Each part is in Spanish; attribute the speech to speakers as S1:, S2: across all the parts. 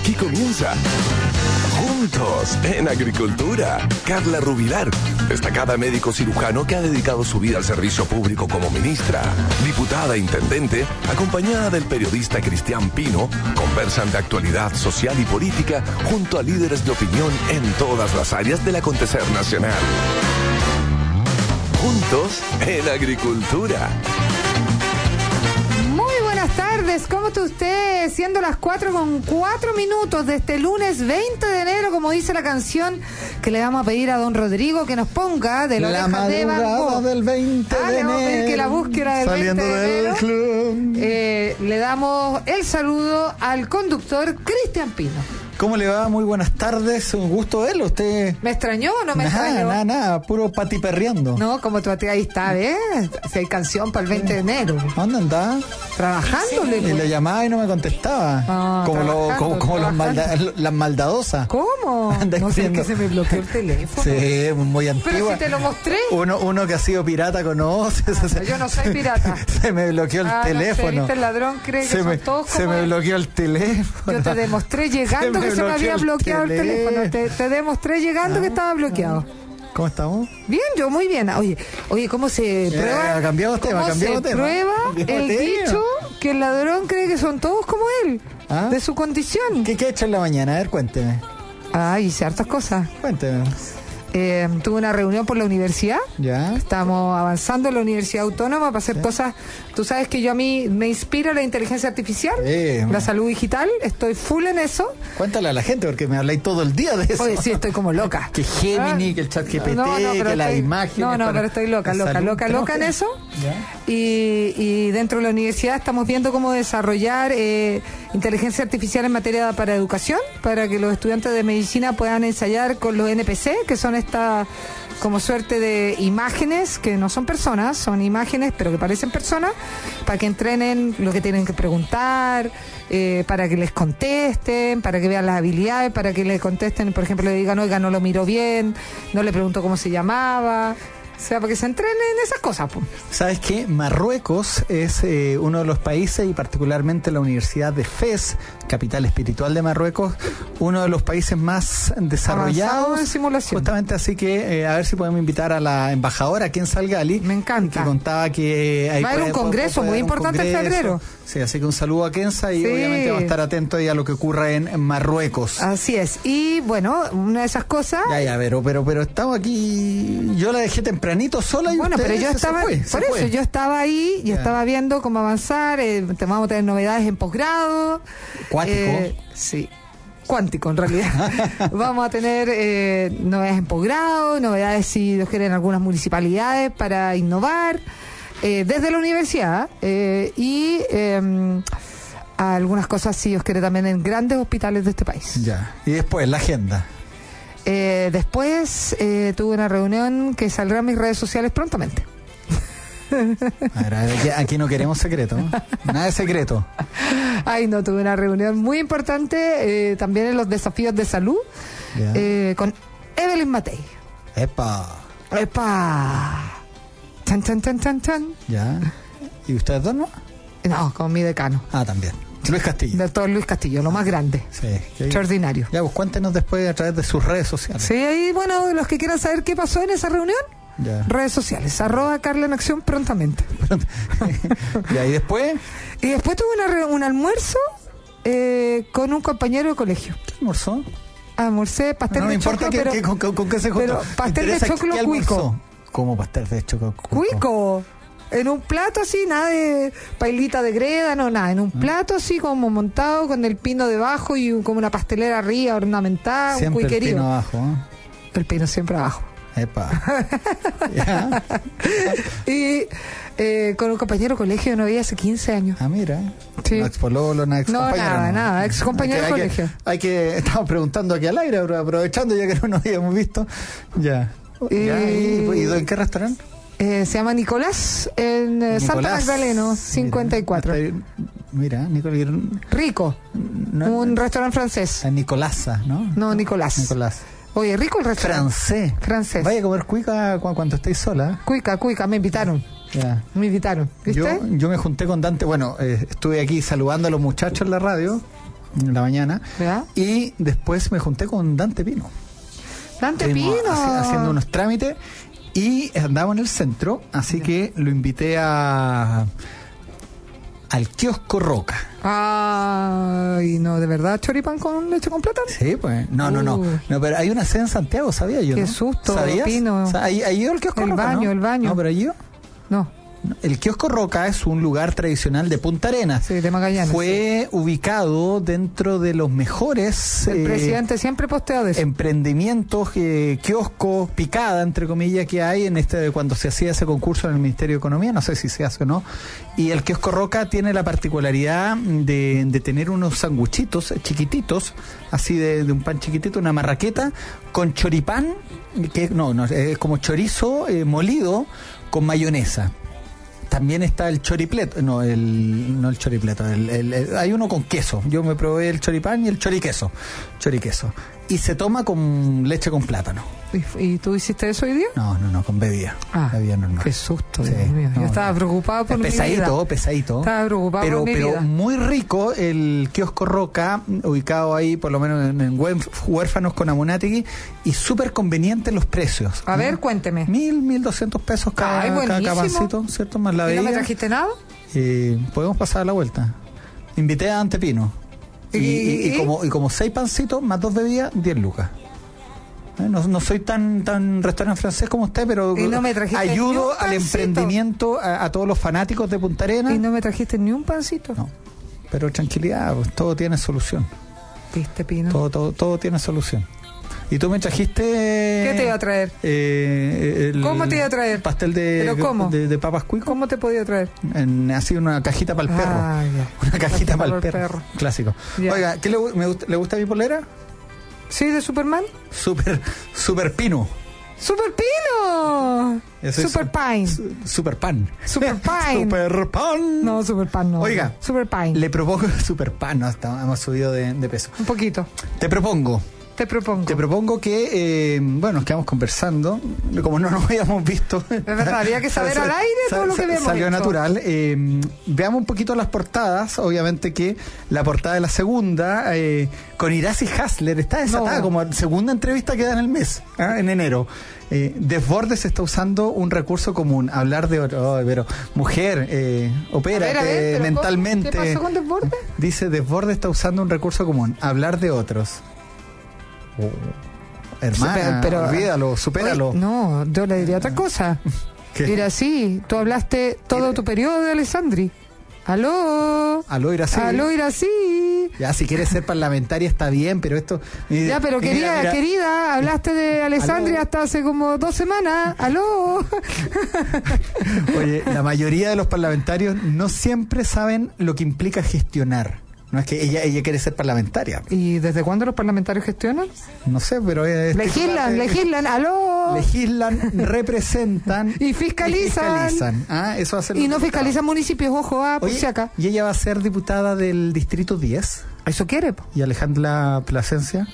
S1: Aquí comienza Juntos en Agricultura. Carla Rubilar, destacada médico cirujano que ha dedicado su vida al servicio público como ministra, diputada e intendente, acompañada del periodista Cristian Pino, conversan de actualidad social y política junto a líderes de opinión en todas las áreas del acontecer nacional. Juntos en Agricultura.
S2: Buenas tardes, ¿cómo está usted? Siendo las 4:04 de este lunes 20 de enero, como dice la canción, que le vamos a pedir a don Rodrigo que nos ponga de la oreja de Van Gogh.
S3: Del 20 de
S2: le vamos a pedir que la búsqueda del
S3: saliendo
S2: 20 de enero.
S3: Del club.
S2: Le damos el saludo al conductor Cristian Pino.
S3: ¿Cómo le va? Muy buenas tardes, un gusto verlo. ¿Usted?
S2: ¿Me extrañó o no me extrañó?
S3: Nada, puro patiperreando.
S2: No, como tú ahí está, ¿ves? Si hay canción para el 20 de enero.
S3: ¿Dónde andaba?
S2: Trabajándole.
S3: Y le llamaba y no me contestaba.
S2: No,
S3: como las maldadosas.
S2: ¿Cómo? No sé, que se me bloqueó el teléfono.
S3: Sí, muy antigua.
S2: Pero si te lo mostré.
S3: Uno que ha sido pirata conoce.
S2: Yo no soy pirata.
S3: Se me bloqueó el teléfono.
S2: No sé, ¿viste? El ladrón cree que son todos como
S3: se me
S2: él.
S3: bloqueó el teléfono.
S2: Yo te demostré llegando que se me había bloqueado el teléfono. Te demostré llegando que estaba bloqueado.
S3: ¿Cómo estamos?
S2: Bien, yo muy bien. Oye, ¿cómo se prueba?
S3: Cambiamos tema.
S2: Prueba el dicho que el ladrón cree que son todos como él, de su condición.
S3: ¿Qué ha hecho en la mañana? A ver, cuénteme.
S2: Hice hartas cosas.
S3: Cuénteme.
S2: Tuve una reunión por la universidad.
S3: Ya.
S2: Estamos avanzando en la Universidad Autónoma para hacer cosas. Tú sabes que a mí me inspira la inteligencia artificial, la salud digital. Estoy full en eso.
S3: Cuéntale a la gente porque me habláis todo el día de eso.
S2: Oye, sí, estoy como loca.
S3: Que Gemini, que el chat GPT, que las imágenes.
S2: No, pero estoy loca en eso. Y dentro de la universidad estamos viendo cómo desarrollar inteligencia artificial en materia para educación, para que los estudiantes de medicina puedan ensayar con los NPC, que son esta como suerte de imágenes que no son personas, son imágenes pero que parecen personas, para que entrenen lo que tienen que preguntar, para que les contesten, para que vean las habilidades, para que le contesten, por ejemplo, le digan, oiga, no lo miró bien, no le preguntó cómo se llamaba. O sea, para que se entrenen esas cosas.
S3: ¿Sabes qué? Marruecos es uno de los países, y particularmente la Universidad de Fez, capital espiritual de Marruecos, uno de los países más desarrollados
S2: en simulación.
S3: Justamente, así que a ver si podemos invitar a la embajadora Kenza Algali.
S2: Me encanta.
S3: Que contaba que
S2: va a haber un congreso muy importante en febrero.
S3: Sí, así que un saludo a Kenza y obviamente va a estar atento ahí a lo que ocurra en Marruecos.
S2: Así es. Y bueno, una de esas cosas.
S3: Ya, pero estamos aquí. Yo la dejé tempranito sola y
S2: bueno, pero yo estaba. Yo estaba ahí, yo estaba viendo cómo avanzar. Vamos a tener novedades en posgrado.
S3: ¿Cuántico?
S2: Sí. Cuántico, en realidad. Vamos a tener novedades en posgrado, novedades, si Dios quiere, en algunas municipalidades para innovar. Desde la universidad y algunas cosas, si Dios quiere, también en grandes hospitales de este país.
S3: Ya. Y después, la agenda.
S2: Después tuve una reunión que saldrá en mis redes sociales prontamente.
S3: A ver, aquí no queremos secreto, ¿no? Nada de secreto.
S2: No, tuve una reunión muy importante también en los desafíos de salud con Evelyn Matei.
S3: ¡Epa!
S2: Chan.
S3: Ya. ¿Y ustedes dos no?
S2: No, con mi decano.
S3: También. Luis Castillo.
S2: Doctor Luis Castillo, lo más grande.
S3: Sí.
S2: Extraordinario.
S3: Ya, pues cuéntenos después a través de sus redes sociales.
S2: Sí, ahí, bueno, los que quieran saber qué pasó en esa reunión, redes sociales, @Carla en Acción prontamente.
S3: Ya, ¿y después?
S2: Y después tuve un almuerzo con un compañero de colegio.
S3: ¿Qué almorzó?
S2: Almorcé pastel de choclo,
S3: con qué se juntó.
S2: Pero pastel de choclo cuico.
S3: ¿Cómo pastel de choclo
S2: cuico? En un plato así, nada de pailita de greda, no, nada. En un plato así como montado con el pino debajo y como una pastelera arriba ornamentada,
S3: siempre
S2: un cuiquerío.
S3: El pino abajo,
S2: El pino siempre abajo.
S3: Epa.
S2: Y con un compañero de colegio no había hace 15 años.
S3: Mira.
S2: Sí.
S3: No expololo, no ex compañero.
S2: Nada, ex compañero de colegio.
S3: Estamos preguntando aquí al aire, aprovechando ya que no nos habíamos visto. Ya. ¿Y en qué restaurante?
S2: Se llama Nicolás, en Santa Magdaleno, 54.
S3: Mira, Nicolás.
S2: Rico. Un restaurante francés.
S3: Nicolasa, ¿no?
S2: No, Nicolás. Oye, rico el restaurante. Francés.
S3: Vaya a comer cuica cuando estéis sola.
S2: Cuica, me invitaron.
S3: Ya.
S2: Me invitaron. ¿Viste?
S3: Yo me junté con Dante, estuve aquí saludando a los muchachos en la radio. en la mañana.
S2: ¿Ya?
S3: Y después me junté con Dante Pino.
S2: Dante Pino.
S3: Haciendo unos trámites y andaba en el centro, así que lo invité al kiosco Roca.
S2: Ay, no, ¿de verdad choripán con leche con plátano?
S3: Sí, pues, no, pero hay una sede en Santiago, sabía yo.
S2: Qué
S3: ¿no?
S2: susto,
S3: ¿Sabías?
S2: Pino.
S3: O sea, ahí el kiosco Roca,
S2: El baño.
S3: No, pero allí yo.
S2: No.
S3: El kiosco Roca es un lugar tradicional de Punta Arenas.
S2: Sí, de Magallanes.
S3: Fue ubicado dentro de los mejores
S2: el presidente siempre postea de eso.
S3: Emprendimientos, kioscos, picada, entre comillas, que hay en cuando se hacía ese concurso en el Ministerio de Economía, no sé si se hace o no. Y el kiosco Roca tiene la particularidad de tener unos sanguchitos chiquititos, así de un pan chiquitito, una marraqueta, con choripán, que es como chorizo molido con mayonesa. También está el choripleto, no el choripleto, hay uno con queso. Yo me probé el choripán y el choriqueso. Y se toma con leche con plátano.
S2: ¿Y tú hiciste eso hoy día?
S3: No, con bebida. Bebida normal.
S2: Qué susto,
S3: sí,
S2: Dios mío. Yo estaba preocupado por mi vida.
S3: Pesadito.
S2: Estaba preocupado por mi vida.
S3: Pero muy rico el kiosco Roca, ubicado ahí por lo menos en Huérfanos con Amunátegui, y súper conveniente los precios.
S2: A ver, cuénteme.
S3: 1.200 pesos cada pancito, ¿cierto? Más la bebida.
S2: ¿Y no me trajiste nada?
S3: Podemos pasar a la vuelta. Invité a Dante Pino. Y como 6 pancitos más 2 bebidas, 10 lucas. No soy tan restaurante francés como usted, pero
S2: no
S3: ayudo al emprendimiento a todos los fanáticos de Punta Arenas.
S2: ¿Y no me trajiste ni un pancito?
S3: No, pero tranquilidad, pues, todo tiene solución.
S2: ¿Viste, Pino?
S3: Todo tiene solución. ¿Y tú me trajiste?
S2: ¿Qué te iba a traer? ¿Cómo te iba a traer?
S3: Pastel de papas cuico.
S2: ¿Cómo te podía traer?
S3: Así una cajita para el perro.
S2: Ya.
S3: Una cajita para el perro. Clásico.
S2: Ya.
S3: Oiga, ¿le gusta mi polera?
S2: ¿Sí, de Superman?
S3: Super Pino.
S2: ¡Super Pino! Super Pine.
S3: Super Pan.
S2: Super Pine.
S3: Super Pan.
S2: No, Super Pan no.
S3: Oiga,
S2: Super Pine.
S3: Le propongo Super Pan. No, hemos subido de peso.
S2: Un poquito.
S3: Te propongo que, nos quedamos conversando, como no nos habíamos visto.
S2: Es verdad, había que saber al aire todo lo que habíamos
S3: salió
S2: hecho.
S3: Natural. Veamos un poquito las portadas. Obviamente que la portada de la segunda, con Iracy Hasler, está desatada como segunda entrevista que da en el mes, en enero. Desbordes está usando un recurso común, hablar de otro. Pero mujer, opérate mentalmente.
S2: ¿Qué pasó con Desbordes?
S3: Dice, Desbordes está usando un recurso común, hablar de otros. Hermana, pero olvídalo, supéralo.
S2: Oye, no, yo le diría otra cosa.
S3: ¿Qué?
S2: Mira, sí, tú hablaste todo tu periodo de Alessandri. Aló, Iracy.
S3: Ya, si quieres ser parlamentaria está bien, pero esto...
S2: Ya, pero querida, hablaste de Alessandri hasta hace como 2 semanas. Aló.
S3: Oye, la mayoría de los parlamentarios no siempre saben lo que implica gestionar. No es que ella quiere ser parlamentaria.
S2: ¿Y desde cuándo los parlamentarios gestionan?
S3: No sé, pero...
S2: legislan, aló.
S3: Legislan, representan...
S2: y fiscalizan.
S3: Eso hace
S2: y no fiscalizan municipios, ojo, pues si acá.
S3: ¿Y ella va a ser diputada del Distrito 10?
S2: Eso quiere, po.
S3: ¿Y Alejandra Plasencia?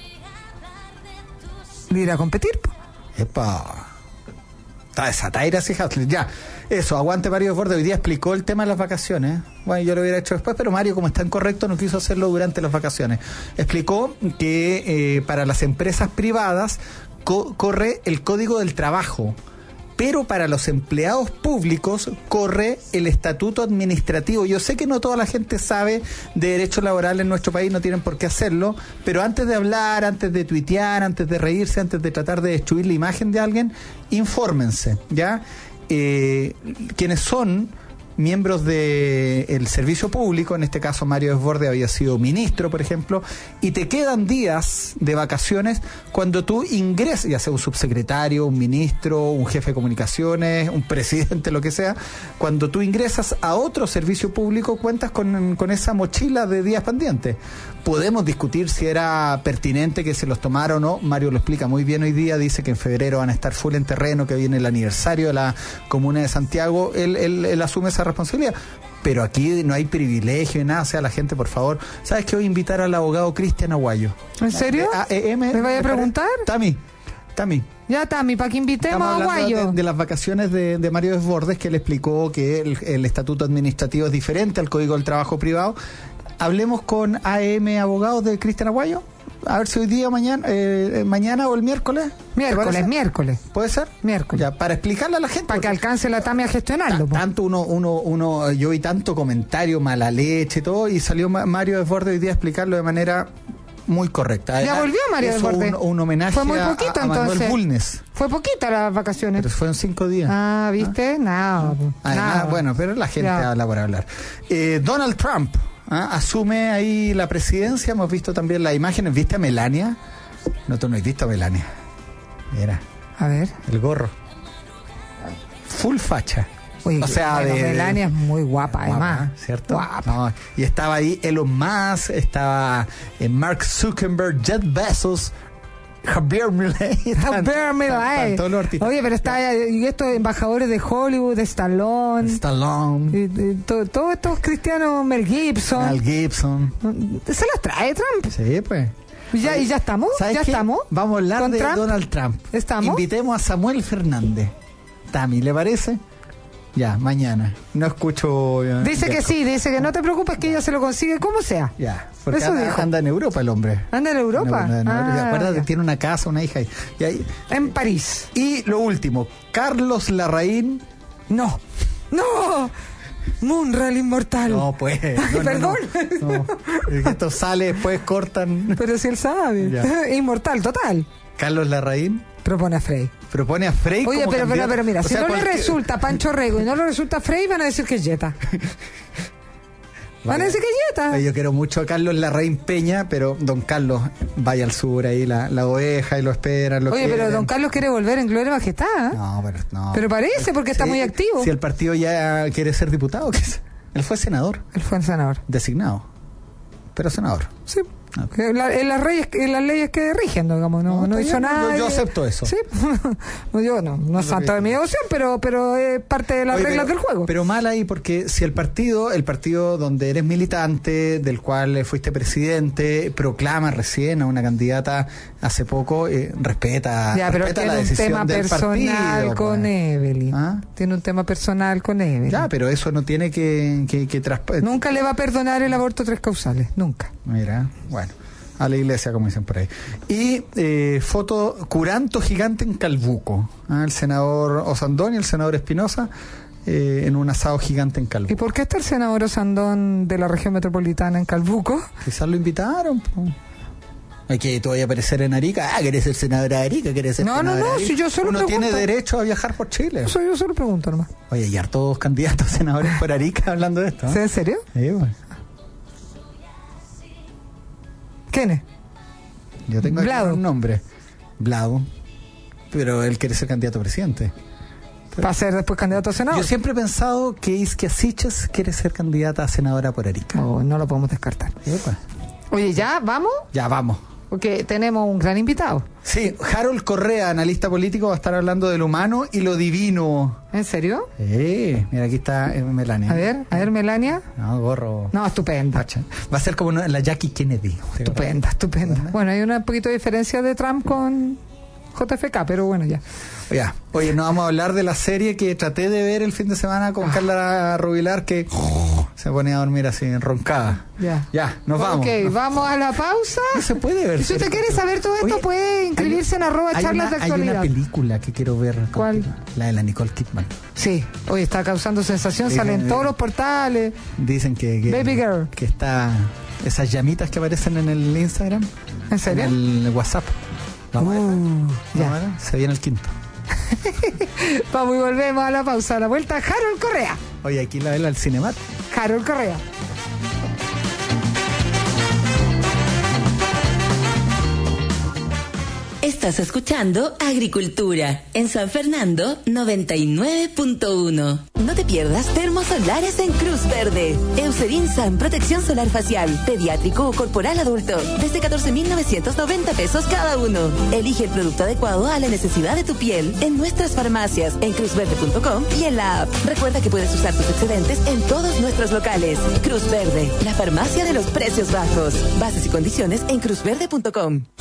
S2: ¿Ir a competir, po?
S3: ¡Epa! Está desatada Iracy Hasler, ya. Eso, aguante Mario Desbordes. Hoy día explicó el tema de las vacaciones. Bueno, yo lo hubiera hecho después, pero Mario, como está incorrecto, no quiso hacerlo durante las vacaciones. Explicó que para las empresas privadas corre el Código del Trabajo, pero para los empleados públicos corre el Estatuto Administrativo. Yo sé que no toda la gente sabe de derecho laboral en nuestro país, no tienen por qué hacerlo, pero antes de hablar, antes de tuitear, antes de reírse, antes de tratar de destruir la imagen de alguien, infórmense, ¿ya? Quienes son miembros del servicio público, en este caso Mario Desbordes había sido ministro, por ejemplo, y te quedan días de vacaciones cuando tú ingresas, ya sea un subsecretario, un ministro, un jefe de comunicaciones, un presidente, lo que sea, cuando tú ingresas a otro servicio público cuentas con esa mochila de días pendientes. Podemos discutir si era pertinente que se los tomara o no. Mario lo explica muy bien hoy día, dice que en febrero van a estar full en terreno, que viene el aniversario de la Comuna de Santiago, él asume esa responsabilidad, pero aquí no hay privilegio ni nada. O sea, la gente, por favor, ¿sabes qué? Voy a invitar al abogado Cristian Aguayo.
S2: ¿En serio? ¿Me vaya a preguntar?
S3: Tami.
S2: Ya, Tami, para que invitemos a Aguayo.
S3: De las vacaciones de Mario Desbordes, que le explicó que el estatuto administrativo es diferente al Código del Trabajo privado. hablemos con AM Abogados de Cristian Aguayo. A ver si hoy día, mañana o el miércoles.
S2: Miércoles.
S3: ¿Puede ser?
S2: Miércoles.
S3: Ya, para explicarle a la gente.
S2: Para que alcance la TAMI a gestionarlo.
S3: Tanto uno, yo vi tanto comentario, mala leche y todo, y salió Mario Desbordes hoy día a explicarlo de manera muy correcta.
S2: Ya volvió Mario Desbordes.
S3: Un homenaje
S2: fue muy poquito,
S3: a Manuel Bulnes.
S2: Fue poquita las vacaciones.
S3: Pero fueron 5 días.
S2: Ah, ¿viste? Nada.
S3: Bueno, pero la gente habla por hablar. Donald Trump asume ahí la presidencia. Hemos visto también las imágenes. ¿Viste a Melania? No, tú no has visto a Melania. Mira.
S2: A ver.
S3: El gorro. Full facha.
S2: Oye, Melania es muy guapa, además.
S3: ¿Cierto?
S2: Guapa.
S3: No, y estaba ahí Elon Musk, estaba Mark Zuckerberg, Jeff Bezos, Javier Milei. Todos los artistas.
S2: Oye, pero y estos embajadores de Hollywood, de Stallone. Todos estos cristianos, Mel Gibson. ¿Se las trae Trump?
S3: Sí, pues.
S2: ¿Y ya estamos? ¿Ya estamos?
S3: Vamos a hablar de
S2: Trump?
S3: Donald Trump.
S2: ¿Estamos?
S3: Invitemos a Samuel Fernández. Tami, ¿le parece? Ya, mañana. No escucho.
S2: Dice que sí, dice que no te preocupes, que ella se lo consigue como sea.
S3: Ya, porque anda en Europa el hombre.
S2: ¿Anda en Europa?
S3: Acuérdate, tiene una casa, una hija.
S2: En París.
S3: Y lo último, Carlos Larraín.
S2: No. Munra el inmortal.
S3: No, pues.
S2: Perdón.
S3: No. Esto sale, después cortan.
S2: Pero si él sabe. Inmortal, total.
S3: Carlos Larraín.
S2: Propone a Frey.
S3: Oye,
S2: pero mira, si no le resulta Pancho Rego y no le resulta Frey, van a decir que es Jetta. Van a decir que es Jetta.
S3: Yo quiero mucho a Carlos Larraín Peña, pero don Carlos vaya al sur ahí, la oveja y lo esperan.
S2: Pero don Carlos quiere volver en Gloria y Majestad.
S3: No.
S2: Pero parece, porque está muy activo.
S3: Si el partido ya quiere ser diputado, él fue senador. Designado. Pero senador.
S2: Sí. En las leyes que rigen, digamos, no hizo nada.
S3: Yo acepto eso.
S2: Sí. Yo no es santo de mi devoción, pero es parte de las reglas del juego.
S3: Pero mal ahí, porque si el partido donde eres militante, del cual fuiste presidente, proclama recién a una candidata hace poco, respeta la decisión del partido.
S2: Tiene un tema personal con Evelyn. Tiene un tema personal con Evelyn.
S3: Ya, pero eso no tiene que
S2: nunca le va a perdonar el aborto 3 causales, nunca.
S3: Mira, bueno, a la iglesia, como dicen por ahí. Y foto curanto gigante en Calbuco. El senador Osandón y el senador Espinosa en un asado gigante en Calbuco.
S2: ¿Y por qué está el senador Osandón de la región metropolitana en Calbuco?
S3: Quizás lo invitaron. Que tú vayas a aparecer en Arica. ¿Querés ser senadora de Arica? ¿Querés ser
S2: No, si yo solo
S3: Uno
S2: pregunto.
S3: tiene derecho a viajar por Chile.
S2: Yo solo pregunto nomás.
S3: Oye, y hartos candidatos a senadores por Arica hablando de esto.
S2: ¿Sí, en serio?
S3: Sí, bueno.
S2: ¿Quién es?
S3: Yo tengo
S2: Blado.
S3: Un nombre. Blado. Pero él quiere ser candidato a presidente.
S2: ¿Va a ser después candidato a senador?
S3: Yo siempre he pensado que Isquia Siches quiere ser candidata a senadora por Arica.
S2: No lo podemos descartar. Oye, ¿ya vamos?
S3: Ya vamos.
S2: Porque tenemos un gran invitado.
S3: Sí, Harold Correa, analista político, va a estar hablando de lo humano y lo divino.
S2: ¿En serio?
S3: Mira, aquí está Melania.
S2: A ver, Melania.
S3: No, gorro.
S2: No, estupenda.
S3: Va a ser como la Jackie Kennedy.
S2: Estupenda. Bueno, hay un poquito de diferencia de Trump con JFK, pero bueno, ya.
S3: Oye, nos vamos a hablar de la serie que traté de ver el fin de semana con Carla Rubilar, que se ponía a dormir así, roncada. Ya, nos vamos.
S2: Ok, vamos a la pausa.
S3: No se puede ver.
S2: Si usted quiere saber todo esto, puede inscribirse en @charlas de actualidad.
S3: Hay una película que quiero ver.
S2: ¿Cuál?
S3: La de la Nicole Kidman.
S2: Sí, hoy está causando sensación, salen todos los portales.
S3: Dicen que
S2: Baby Girl.
S3: Que está esas llamitas que aparecen en el Instagram.
S2: ¿En serio?
S3: En el WhatsApp. Vamos a ver. Se viene el quinto.
S2: Vamos y volvemos a la pausa. A la vuelta, Harold Correa.
S3: Oye, aquí la vela al Cinemat.
S2: Harold Correa.
S4: Estás escuchando Agricultura en San Fernando 99.1. No te pierdas termosolares en Cruz Verde. Eucerin-San, protección solar facial, pediátrico o corporal adulto, desde 14,990 pesos cada uno. Elige el producto adecuado a la necesidad de tu piel en nuestras farmacias, en cruzverde.com y en la app. Recuerda que puedes usar tus excedentes en todos nuestros locales. Cruz Verde, la farmacia de los precios bajos. Bases y condiciones en cruzverde.com.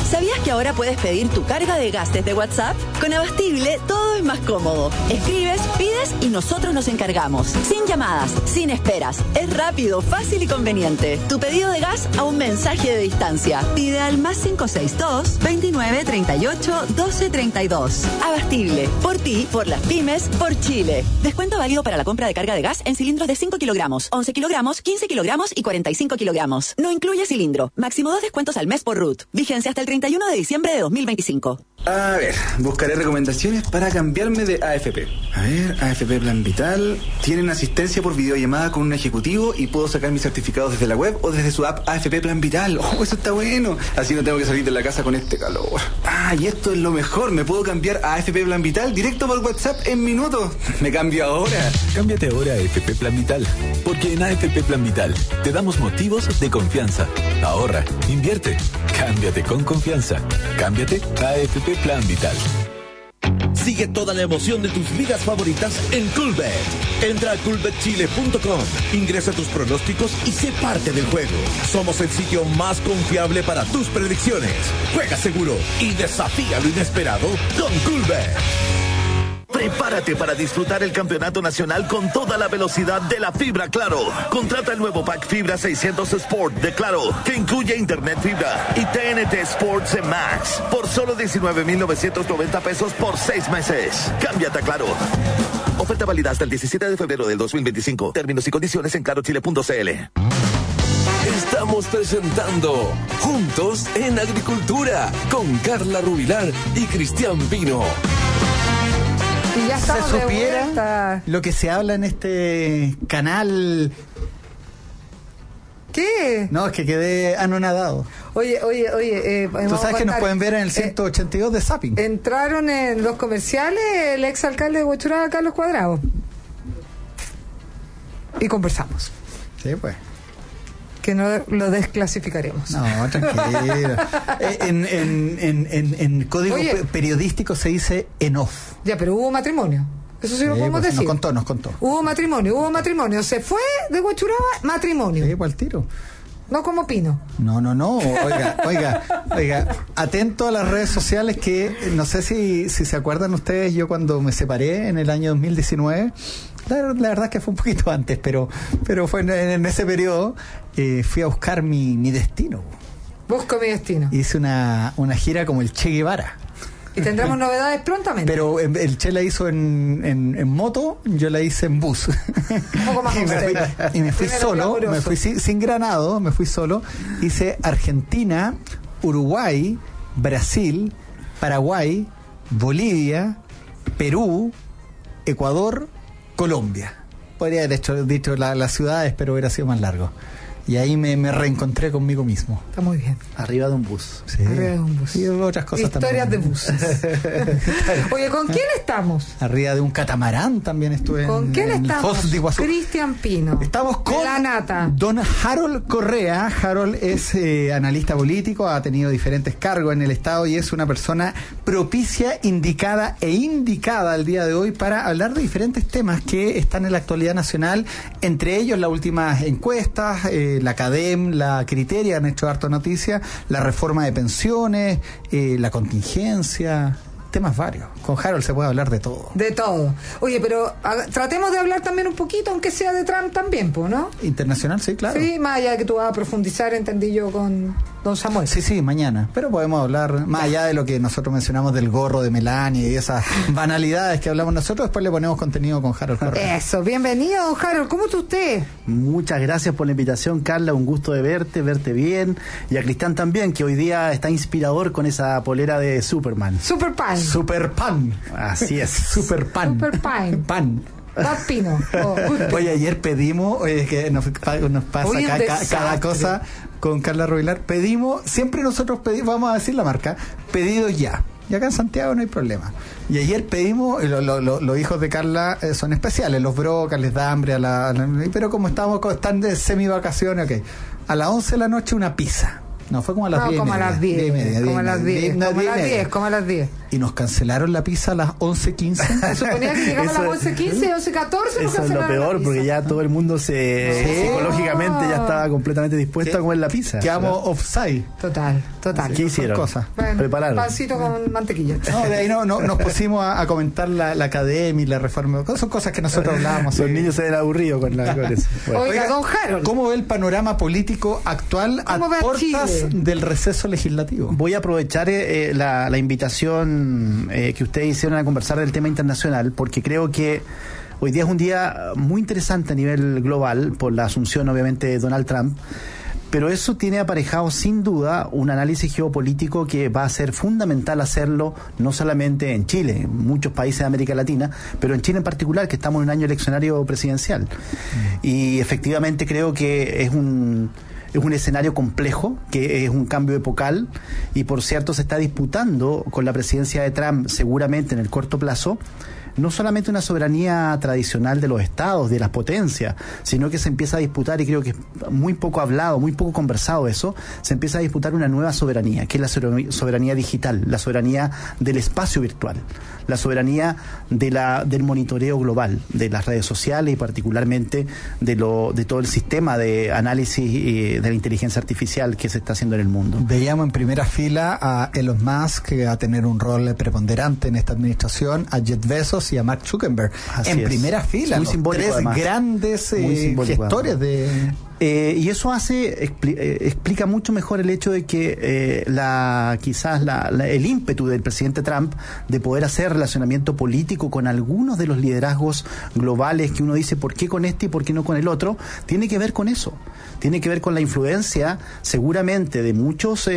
S4: ¿Sabías que ahora puedes pedir tu carga de gas desde WhatsApp? Con Abastible todo es más cómodo. Escribes, pides y nosotros nos encargamos. Sin llamadas, sin esperas. Es rápido, fácil y conveniente. Tu pedido de gas a un mensaje de distancia. Pide al +562 29 38 12 32. Abastible. Por ti, por las pymes, por Chile. Descuento válido para la compra de carga de gas en cilindros de 5 kilogramos, 11 kilogramos, 15 kilogramos y 45 kilogramos. No incluye cilindro. Máximo 2 descuentos al mes por RUT. Vigencia hasta el 31 de diciembre de 2025.
S5: A ver, buscaré recomendaciones para cambiarme de AFP. A ver, AFP Plan Vital. Tienen asistencia por videollamada con un ejecutivo y puedo sacar mis certificados desde la web o desde su app AFP Plan Vital. ¡Oh, eso está bueno! Así no tengo que salir de la casa con este calor. Ah, y esto es lo mejor. Me puedo cambiar a AFP Plan Vital directo por WhatsApp en minutos. Me cambio ahora.
S6: Cámbiate ahora a AFP Plan Vital. Porque en AFP Plan Vital te damos motivos de confianza. Ahorra, invierte, cámbiate con confianza. Cámbiate a AFP Plan Vital.
S7: Sigue toda la emoción de tus ligas favoritas en Coolbet. Entra a coolbetchile.com, ingresa tus pronósticos y sé parte del juego. Somos el sitio más confiable para tus predicciones. Juega seguro y desafía lo inesperado con Coolbet. Prepárate para disfrutar el campeonato nacional con toda la velocidad de la fibra Claro. Contrata el nuevo pack Fibra 600 Sport de Claro, que incluye Internet Fibra y TNT Sports Max por solo 19,990 pesos por 6 meses. Cámbiate a Claro. Oferta válida hasta el 17 de febrero del 2025. Términos y condiciones en clarochile.cl.
S1: Estamos presentando Juntos en Agricultura con Carla Rubilar y Cristian Pino.
S2: Y ya
S3: se supiera lo que se habla en este canal.
S2: ¿Qué?
S3: No, es que quedé anonadado.
S2: Oye,
S3: tú sabes que nos pueden ver en el 182 de Zapping.
S2: Entraron en los comerciales el exalcalde de Huachuraba, Carlos Cuadrado, y conversamos.
S3: Sí, pues.
S2: Que no lo desclasificaremos.
S3: No, tranquilo. En código periodístico se dice en off.
S2: Ya, pero hubo matrimonio. Eso sí lo podemos decir.
S3: Nos contó.
S2: Hubo matrimonio. Se fue de Huachuraba, matrimonio.
S3: Sí, al tiro.
S2: No como Pino.
S3: No. Oiga. Atento a las redes sociales, que no sé si se acuerdan ustedes, yo cuando me separé en el año 2019, la verdad es que fue un poquito antes, pero fue en ese periodo, fui a buscar mi destino.
S2: Busco mi destino.
S3: Hice una gira como el Che Guevara.
S2: Y tendremos novedades prontamente.
S3: Pero el Che la hizo en moto, yo la hice en bus.
S2: Un poco más
S3: y me fui solo, me fui sin granado, me fui solo. Hice Argentina, Uruguay, Brasil, Paraguay, Bolivia, Perú, Ecuador, Colombia. Podría haber dicho las ciudades, pero hubiera sido más largo. Y ahí me reencontré conmigo mismo.
S2: Está muy bien.
S3: Arriba de un bus.
S2: Sí. Arriba de un bus.
S3: Y otras cosas
S2: Historias
S3: también.
S2: de buses. Oye, ¿con quién estamos?
S3: Arriba de un catamarán también estuve.
S2: ¿Con quién estamos?
S3: Foz de Iguazú.
S2: Cristian Pino.
S3: Estamos con
S2: la nata.
S3: Don Harold Correa. Harold es analista político, ha tenido diferentes cargos en el Estado y es una persona propicia, indicada al día de hoy para hablar de diferentes temas que están en la actualidad nacional, entre ellos las últimas encuestas, la CADEM, la Criteria han hecho harto noticia, la reforma de pensiones, la contingencia, temas varios. Con Harold se puede hablar de todo.
S2: De todo. Oye, pero tratemos de hablar también un poquito, aunque sea de Trump también, ¿no?
S3: Internacional, sí, claro.
S2: Sí, más allá de que tú vas a profundizar, entendí yo, con don Samuel.
S3: Sí, mañana. Pero podemos hablar, más allá de lo que nosotros mencionamos del gorro de Melania y esas banalidades que hablamos nosotros, después le ponemos contenido con Harold Correa.
S2: Eso, bienvenido, don Harold. ¿Cómo está usted?
S8: Muchas gracias por la invitación, Carla. Un gusto de verte bien. Y a Cristian también, que hoy día está inspirador con esa polera de Superman.
S2: Superpan.
S8: Así es.
S2: Superpan.
S3: Pan.
S2: Pino.
S3: Oye, ayer pedimos, que nos pasa cada cosa con Carla Rubilar. Siempre nosotros pedimos, vamos a decir la marca, pedidos ya. Y acá en Santiago no hay problema. Y ayer pedimos, los hijos de Carla son especiales, los brocas, les da hambre pero como están de semi-vacaciones, a las 11 de la noche una pizza. No, fue como a las 10.
S2: Como a las 10. Como a las 10. Como a las 10.
S3: Y nos cancelaron la pizza a las 11:15.
S2: Se suponía que llegamos a las 11:15, 11:14.
S8: Eso es lo peor, porque ya todo el mundo psicológicamente ya estaba completamente dispuesto a comer la pizza.
S3: Quedamos offside.
S2: Total.
S8: ¿Qué hicieron?
S2: Bueno,
S8: prepararon
S2: pancito con mantequilla.
S3: No, de ahí nos pusimos a comentar la academia y la reforma. Son cosas que nosotros hablábamos.
S8: Los niños se ven aburridos con eso.
S2: Bueno. Oiga, don Harold,
S3: ¿cómo ve el panorama político actual a puertas del receso legislativo?
S8: Voy a aprovechar la invitación que ustedes hicieron a conversar del tema internacional, porque creo que hoy día es un día muy interesante a nivel global por la asunción obviamente de Donald Trump, pero eso tiene aparejado sin duda un análisis geopolítico que va a ser fundamental hacerlo no solamente en Chile, en muchos países de América Latina, pero en Chile en particular, que estamos en un año eleccionario presidencial. Y efectivamente creo que es un escenario complejo, que es un cambio epocal, y por cierto se está disputando con la presidencia de Trump seguramente en el corto plazo no solamente una soberanía tradicional de los estados, de las potencias, sino que se empieza a disputar, y creo que es muy poco hablado, muy poco conversado eso, se empieza a disputar una nueva soberanía, que es la soberanía digital, la soberanía del espacio virtual, la soberanía del monitoreo global, de las redes sociales y particularmente de todo el sistema de análisis de la inteligencia artificial que se está haciendo en el mundo.
S3: Veíamos en primera fila a Elon Musk, que va a tener un rol preponderante en esta administración, a Jeff Bezos y a Mark Zuckerberg.
S8: Así
S3: en
S8: es.
S3: primera fila,
S8: muy
S3: los
S8: simbólico,
S3: tres
S8: además.
S3: Grandes gestores de...
S8: Y eso explica mucho mejor el hecho de que el ímpetu del presidente Trump de poder hacer relacionamiento político con algunos de los liderazgos globales que uno dice ¿por qué con este y por qué no con el otro? Tiene que ver con eso. Tiene que ver con la influencia seguramente de muchos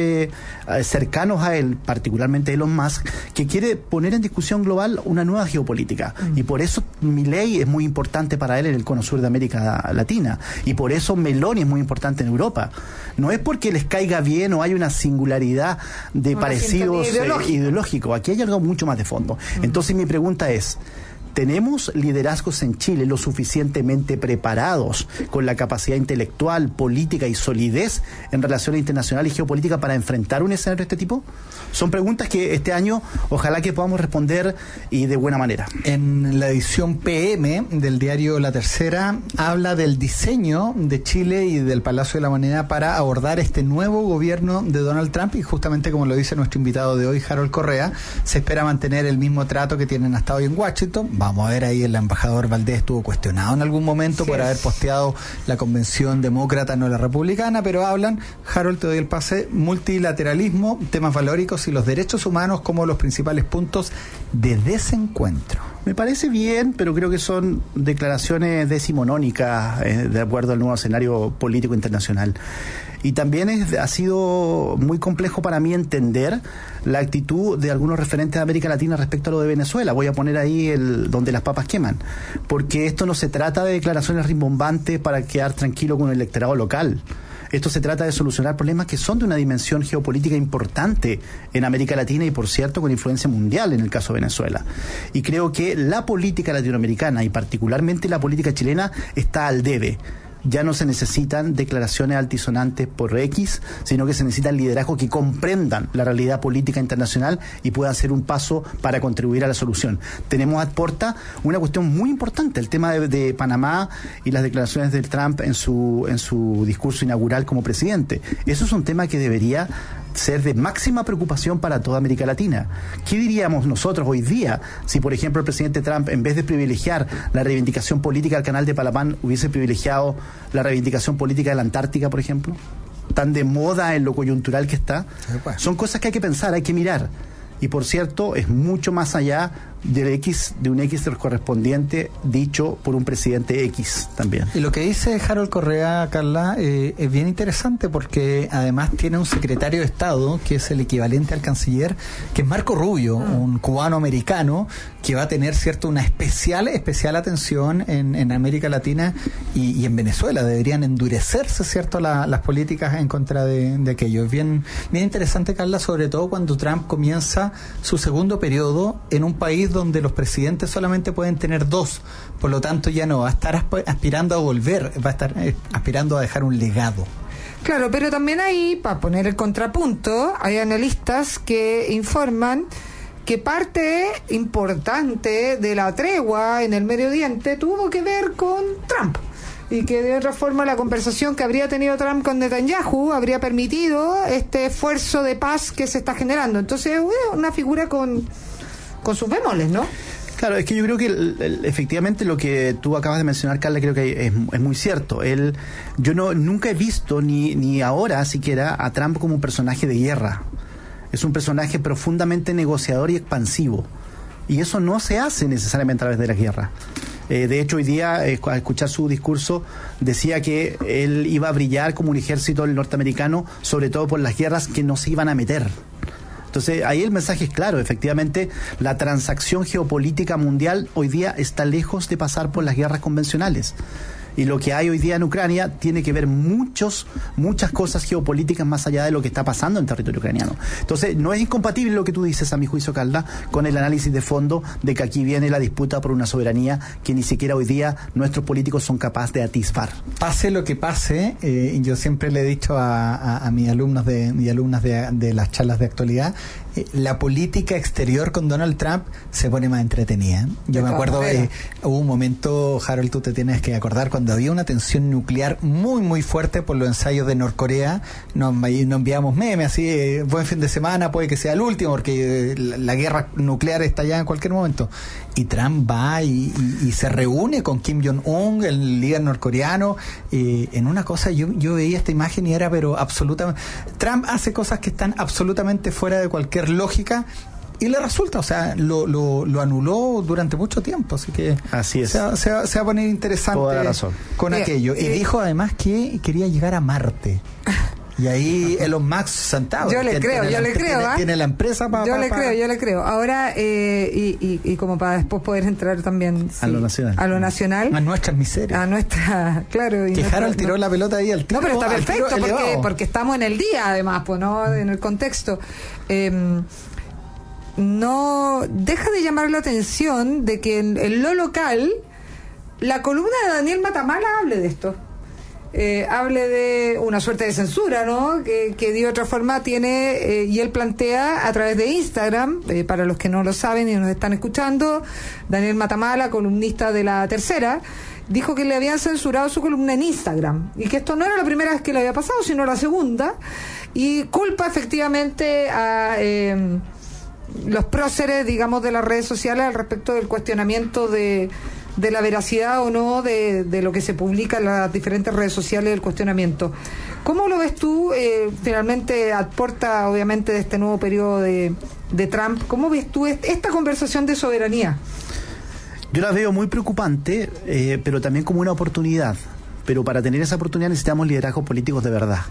S8: cercanos a él, particularmente Elon Musk, que quiere poner en discusión global una nueva geopolítica. Y por eso Milei es muy importante para él en el cono sur de América Latina. Y por eso Meloni es muy importante en Europa. No es porque les caiga bien o hay una singularidad de parecidos ideológicos. Aquí hay algo mucho más de fondo. Entonces mi pregunta es, ¿tenemos liderazgos en Chile lo suficientemente preparados con la capacidad intelectual, política y solidez en relaciones internacionales y geopolítica para enfrentar un escenario de este tipo? Son preguntas que este año ojalá que podamos responder y de buena manera.
S3: En la edición PM del diario La Tercera habla del diseño de Chile y del Palacio de la Moneda para abordar este nuevo gobierno de Donald Trump, y justamente como lo dice nuestro invitado de hoy, Harold Correa, se espera mantener el mismo trato que tienen hasta hoy en Washington. Vamos a ver, ahí el embajador Valdés estuvo cuestionado en algún momento por haber posteado la convención demócrata, no la republicana, pero hablan, Harold, te doy el pase, multilateralismo, temas valóricos y los derechos humanos como los principales puntos de desencuentro.
S8: Me parece bien, pero creo que son declaraciones decimonónicas de acuerdo al nuevo escenario político internacional. Y también ha sido muy complejo para mí entender la actitud de algunos referentes de América Latina respecto a lo de Venezuela. Voy a poner ahí donde las papas queman, porque esto no se trata de declaraciones rimbombantes para quedar tranquilo con el electorado local. Esto se trata de solucionar problemas que son de una dimensión geopolítica importante en América Latina y, por cierto, con influencia mundial en el caso de Venezuela. Y creo que la política latinoamericana y particularmente la política chilena está al debe. Ya no se necesitan declaraciones altisonantes por X, sino que se necesitan liderazgos que comprendan la realidad política internacional y puedan hacer un paso para contribuir a la solución. Tenemos a puerta una cuestión muy importante, el tema de Panamá y las declaraciones de Trump en su discurso inaugural como presidente. Eso es un tema que debería ser de máxima preocupación para toda América Latina. ¿Qué diríamos nosotros hoy día si, por ejemplo, el presidente Trump, en vez de privilegiar la reivindicación política del Canal de Panamá, hubiese privilegiado la reivindicación política de la Antártica, por ejemplo? Tan de moda en lo coyuntural que está. Son cosas que hay que pensar, hay que mirar. Y por cierto, es mucho más allá de un X correspondiente dicho por un presidente X también.
S3: Y lo que dice Harold Correa, Carla, es bien interesante porque además tiene un secretario de Estado que es el equivalente al canciller, que es Marco Rubio, un cubano-americano que va a tener, cierto, una especial atención en América Latina y en Venezuela. Deberían endurecerse, cierto, las políticas en contra de aquello. Es bien interesante, Carla, sobre todo cuando Trump comienza su segundo periodo en un país donde los presidentes solamente pueden tener dos, por lo tanto ya no va a estar aspirando a volver, va a estar aspirando a dejar un legado.
S2: Claro, pero también ahí, para poner el contrapunto, hay analistas que informan que parte importante de la tregua en el Medio Oriente tuvo que ver con Trump, y que de otra forma la conversación que habría tenido Trump con Netanyahu habría permitido este esfuerzo de paz que se está generando. Entonces, una figura con sus bemoles, ¿no?
S8: Claro, es que yo creo que efectivamente lo que tú acabas de mencionar, Carla, creo que es muy cierto. Yo nunca he visto, ni ahora siquiera, a Trump como un personaje de guerra. Es un personaje profundamente negociador y expansivo. Y eso no se hace necesariamente a través de la guerra. De hecho, hoy día, al escuchar su discurso, decía que él iba a brillar como un ejército norteamericano, sobre todo por las guerras que no se iban a meter. Entonces, ahí el mensaje es claro. Efectivamente, la transacción geopolítica mundial hoy día está lejos de pasar por las guerras convencionales. Y lo que hay hoy día en Ucrania tiene que ver muchas cosas geopolíticas más allá de lo que está pasando en territorio ucraniano. Entonces, no es incompatible lo que tú dices, a mi juicio, Carla, con el análisis de fondo de que aquí viene la disputa por una soberanía que ni siquiera hoy día nuestros políticos son capaces de atisbar.
S3: Pase lo que pase, yo siempre le he dicho a mis alumnos y alumnas de las charlas de actualidad, la política exterior con Donald Trump se pone más entretenida. Yo me acuerdo, hubo un momento, Harold, tú te tienes que acordar, cuando había una tensión nuclear muy muy fuerte por los ensayos de Norcorea, nos enviamos memes así, buen fin de semana, puede que sea el último, porque la guerra nuclear está ya en cualquier momento. Y Trump va y se reúne con Kim Jong-un, el líder norcoreano, en una cosa, yo veía esta imagen y era pero absolutamente... Trump hace cosas que están absolutamente fuera de cualquier lógica, y le resulta, o sea, lo anuló durante mucho tiempo, así que
S8: así es.
S3: Se va a poner interesante.
S8: Toda la razón.
S3: Con aquello. Y dijo además que quería llegar a Marte. Y ahí Elon Musk sentado.
S2: Yo le creo.
S3: Tiene la empresa para...
S2: Yo le creo. Ahora, y como para después poder entrar también
S8: a lo nacional.
S3: A nuestras miserias.
S2: A nuestra, claro.
S3: Que Harold tiró la pelota ahí al tiro.
S2: No, pero está perfecto, porque estamos en el día, además, pues, ¿no? En el contexto. No deja de llamar la atención de que en lo local la columna de Daniel Matamala hable de esto. Hable de una suerte de censura, ¿no? Que de otra forma tiene, y él plantea a través de Instagram, para los que no lo saben y nos están escuchando, Daniel Matamala, columnista de La Tercera, dijo que le habían censurado su columna en Instagram, y que esto no era la primera vez que le había pasado, sino la segunda, y culpa efectivamente a los próceres, digamos, de las redes sociales al respecto del cuestionamiento de la veracidad o no de lo que se publica en las diferentes redes sociales, del cuestionamiento. ¿Cómo lo ves tú? Finalmente, aporta obviamente de este nuevo periodo de Trump. ¿Cómo ves tú esta conversación de soberanía?
S8: Yo la veo muy preocupante, pero también como una oportunidad. Pero para tener esa oportunidad necesitamos liderazgos políticos de verdad.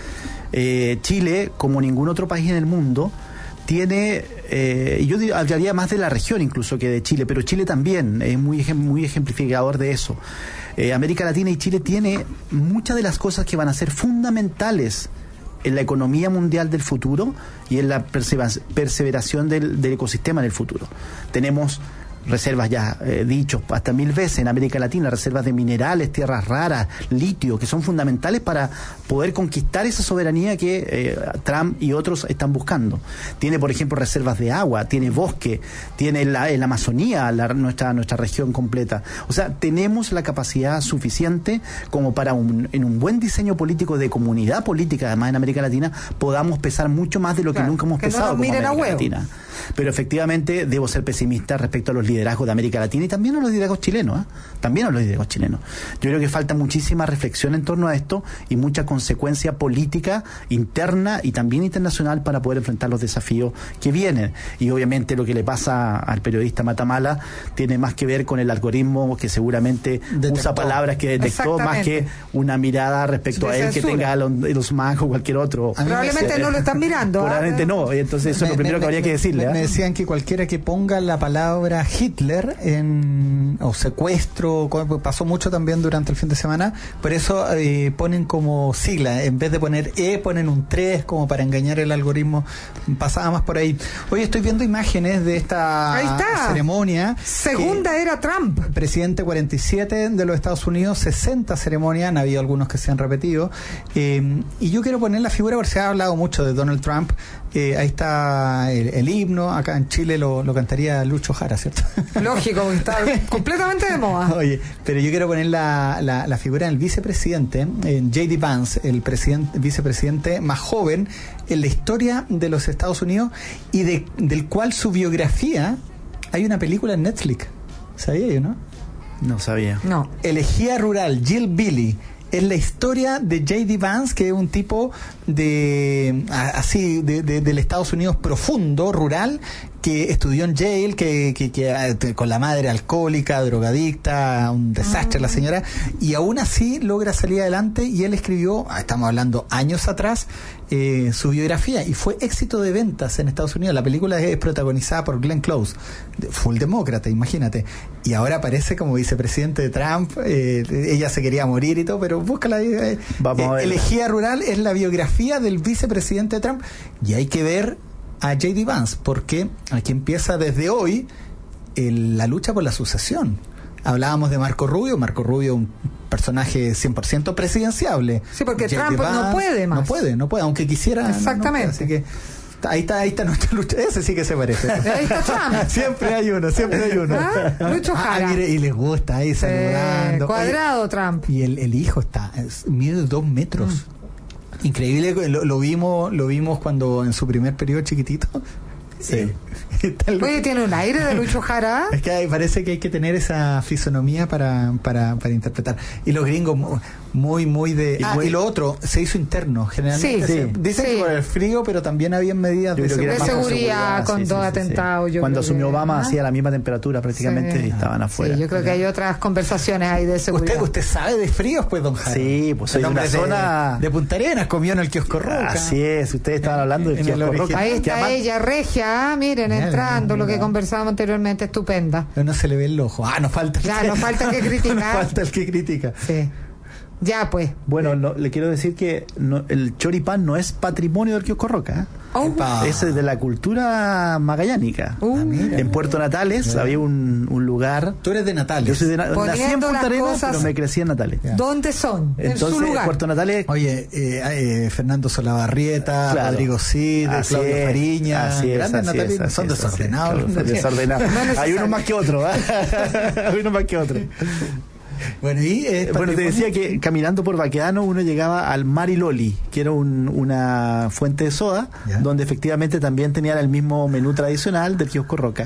S8: Chile, como ningún otro país en el mundo, tiene, yo hablaría más de la región incluso que de Chile, pero Chile también es muy ejemplificador de eso. América Latina y Chile tiene muchas de las cosas que van a ser fundamentales en la economía mundial del futuro y en la perseveración del ecosistema en el futuro. Tenemos reservas, ya dicho hasta 1000 veces en América Latina, reservas de minerales, tierras raras, litio, que son fundamentales para poder conquistar esa soberanía que Trump y otros están buscando. Tiene, por ejemplo, reservas de agua, tiene bosque, tiene la Amazonía, nuestra región completa. O sea, tenemos la capacidad suficiente como para en un buen diseño político de comunidad política, además en América Latina, podamos pesar mucho más de lo que nunca hemos pesado como América Latina. Pero efectivamente debo ser pesimista respecto a los liderazgos de América Latina y también a los liderazgos chilenos, también a los liderazgos chilenos. Yo creo que falta muchísima reflexión en torno a esto y mucha consecuencia política interna y también internacional para poder enfrentar los desafíos que vienen. Y obviamente lo que le pasa al periodista Matamala tiene más que ver con el algoritmo que seguramente usa palabras que detectó más que una mirada respecto a él que tenga los Musk o cualquier otro.
S2: Probablemente no lo están mirando.
S8: Probablemente no, entonces eso es lo primero que habría que decirle.
S3: Me decían que cualquiera que ponga la palabra Hitler o secuestro, pasó mucho también durante el fin de semana, por eso ponen como sigla, en vez de poner ponen un 3 como para engañar el algoritmo, pasaba más por ahí. Hoy estoy viendo imágenes de esta ceremonia.
S2: Segunda era Trump.
S3: Presidente 47 de los Estados Unidos, 60 ceremonias, han habido algunos que se han repetido, y yo quiero poner la figura porque se ha hablado mucho de Donald Trump. Ahí está el himno, acá en Chile lo cantaría Lucho Jara, ¿cierto?
S2: Lógico, está completamente de moda.
S3: Oye, pero yo quiero poner la figura del vicepresidente, J.D. Vance, el vicepresidente más joven en la historia de los Estados Unidos y del cual su biografía hay una película en Netflix. ¿Sabía yo, no?
S8: No sabía.
S2: No.
S3: Elegía rural, Jill Billy. Es la historia de J.D. Vance, que es un tipo del Estados Unidos profundo, rural, que estudió en Yale, que con la madre alcohólica, drogadicta, un desastre la señora, y aún así logra salir adelante, y él escribió, estamos hablando años atrás, su biografía, y fue éxito de ventas en Estados Unidos. La película es protagonizada por Glenn Close, full demócrata, imagínate, y ahora aparece como vicepresidente de Trump. Ella se quería morir y todo, pero búscala.
S8: Vamos a ver.
S3: Elegía rural es la biografía del vicepresidente de Trump, y hay que ver a J.D. Vance, porque aquí empieza desde hoy la lucha por la sucesión. Hablábamos de Marco Rubio, un personaje 100% presidenciable.
S2: Sí, porque
S3: J.D.
S2: Trump no puede más.
S3: No puede, aunque quisiera.
S2: Exactamente.
S3: Así que ahí está nuestra lucha. Ese sí que se parece.
S2: Ahí está Trump.
S3: Siempre hay uno.
S2: Lucho Jara.
S3: Mire, y les gusta ahí saludando.
S2: Cuadrado. Oye, Trump.
S3: Y el hijo mide 2 metros. Increíble, lo vimos cuando en su primer periodo chiquitito.
S8: Sí.
S2: Oye, tiene un aire de Lucho Jara.
S3: Es que parece que hay que tener esa fisonomía para interpretar. Y los gringos muy de... y lo otro, se hizo interno, generalmente.
S2: Sí.
S3: Dicen que por el frío, pero también habían medidas de
S2: seguridad con dos atentados.
S8: Cuando asumió Obama hacía la misma temperatura prácticamente y estaban afuera.
S2: Sí, yo creo que hay otras conversaciones ahí de seguridad.
S3: ¿Usted sabe de fríos, pues, don Jara?
S8: Sí, pues soy de una zona...
S3: De Punta Arenas, comió en el Kiosco Roca.
S8: Así es, ustedes estaban hablando del Kiosco Roca.
S2: Ahí está ella, regia, miren, entrando, lo que conversábamos anteriormente, estupenda.
S3: Pero no se le ve el ojo.
S2: Nos falta el que critica.
S3: Nos falta el que critica.
S2: Sí. Ya, pues.
S8: Bueno, le quiero decir que el choripán no es patrimonio del Kiosco Roca. Es de la cultura magallánica. En Puerto Natales había un lugar.
S3: Tú eres de Natales.
S8: Yo soy nací en Punta Arenas, pero me crecí en Natales.
S2: ¿Dónde son?
S8: Entonces,
S2: en su lugar.
S8: Puerto Natales.
S3: Oye, Fernando Solabarrieta, claro. Rodrigo Cid, Claudio Fariña.
S8: Grandes natalinos. Son desordenados. Desordenados. Hay uno más que otro. Hay uno más que otro.
S3: Bueno,
S8: te decía que caminando por Baquedano uno llegaba al Mariloli, que era una fuente de soda, donde efectivamente también tenían el mismo menú tradicional del Kiosco Roca.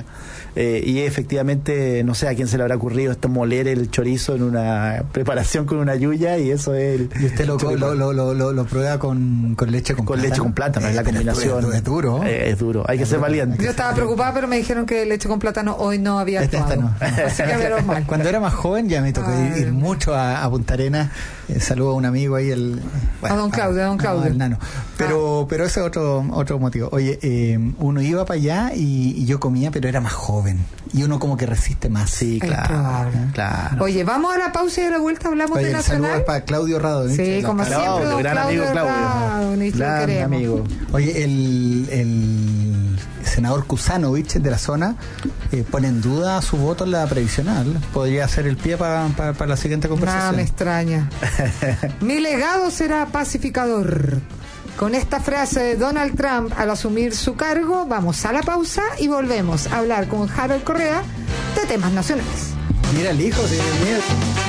S8: Y efectivamente, no sé a quién se le habrá ocurrido esto, moler el chorizo en una preparación con una yuya, y eso es
S3: y usted lo prueba con leche con plátano.
S8: Con leche con plátano, es la combinación.
S3: Es duro.
S8: Es duro, hay que ser valiente.
S2: Yo estaba preocupada, pero me dijeron que leche con plátano hoy no había actuado.
S3: No.
S2: Así que menos mal.
S3: Cuando era más joven ya me tocó ir mucho a Punta Arenas. Saludo a un amigo ahí,
S2: a don Claudio.
S3: El nano. Pero ese es otro motivo. Oye, uno iba para allá y yo comía, pero era más joven. Y uno como que resiste más.
S8: Sí, claro.
S2: Oye, vamos a la pausa y a la vuelta hablamos de Nacional.
S3: Saludos para Claudio Rado.
S2: Sí, como siempre, don
S8: gran amigo Claudio.
S2: Gran amigo.
S3: Oye, el senador Kusanovich de la zona pone en duda su voto en la previsional. Podría ser el pie para la siguiente conversación.
S2: Nada me extraña. Mi legado será pacificador. Con esta frase de Donald Trump al asumir su cargo, vamos a la pausa y volvemos a hablar con Harold Correa de temas nacionales.
S3: Mira el hijo, mira.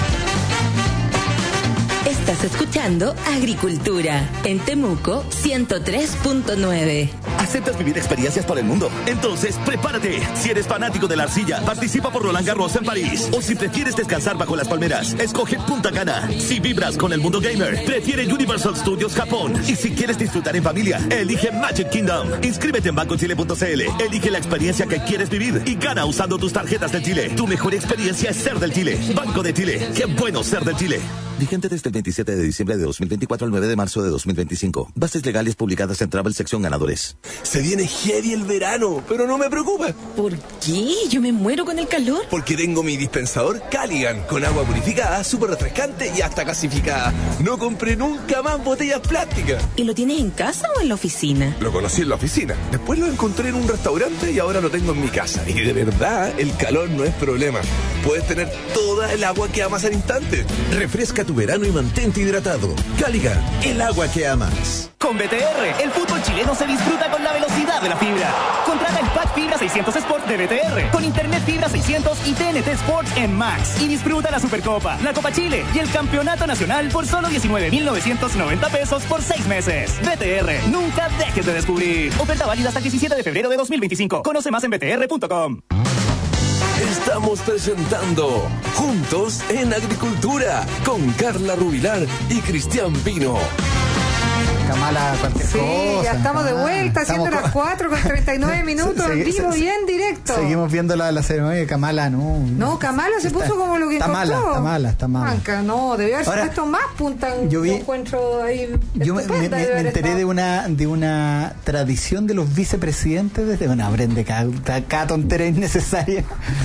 S4: Estás escuchando Agricultura en Temuco 103.9.
S7: ¿Aceptas vivir experiencias por el mundo? Entonces, prepárate. Si eres fanático de la arcilla, participa por Roland Garros en París. O si prefieres descansar bajo las palmeras, escoge Punta Cana. Si vibras con el mundo gamer, prefiere Universal Studios Japón. Y si quieres disfrutar en familia, elige Magic Kingdom. Inscríbete en bancochile.cl. Elige la experiencia que quieres vivir y gana usando tus tarjetas del Chile. Tu mejor experiencia es ser del Chile. Banco de Chile. Qué bueno ser del Chile.
S9: Vigente desde el 27 de diciembre de 2024 al 9 de marzo de 2025. Bases legales publicadas en Travel sección ganadores.
S1: Se viene heavy el verano, pero no me preocupa.
S4: ¿Por qué? Yo me muero con el calor.
S1: Porque tengo mi dispensador Caligan, con agua purificada, súper refrescante y hasta gasificada. No compré nunca más botellas plásticas.
S4: ¿Y lo tienes en casa o en la oficina?
S1: Lo conocí en la oficina, después lo encontré en un restaurante y ahora lo tengo en mi casa. Y de verdad, el calor no es problema. Puedes tener toda el agua que amas al instante.
S7: Refresca tu verano y mantente hidratado. Caligan, el agua que amas.
S10: Con BTR, el fútbol chileno se disfruta con la velocidad de la fibra. Contrata el pack Fibra 600 Sport de BTR, con Internet Fibra 600 y TNT Sports en Max. Y disfruta la Supercopa, la Copa Chile y el Campeonato Nacional por solo 19,990 pesos por 6 meses. BTR, nunca dejes de descubrir. Oferta válida hasta el 17 de febrero de 2025. Conoce más en btr.com.
S1: Estamos presentando Juntos en Agricultura con Carla Rubilar y Cristian Pino.
S3: Kamala, cualquier cosa.
S2: Sí, ya estamos de vuelta, siendo las 4:39 minutos, en vivo y en directo.
S3: Seguimos viendo la ceremonia de Kamala, ¿no?
S2: No, Kamala se puso como lo que
S3: está
S2: encontró.
S3: Está mala.
S2: Manca, no, debió haberse puesto más punta.
S3: Yo
S2: encuentro ahí.
S3: Yo me enteré de una tradición de los vicepresidentes, desde una brende cada tontera innecesaria.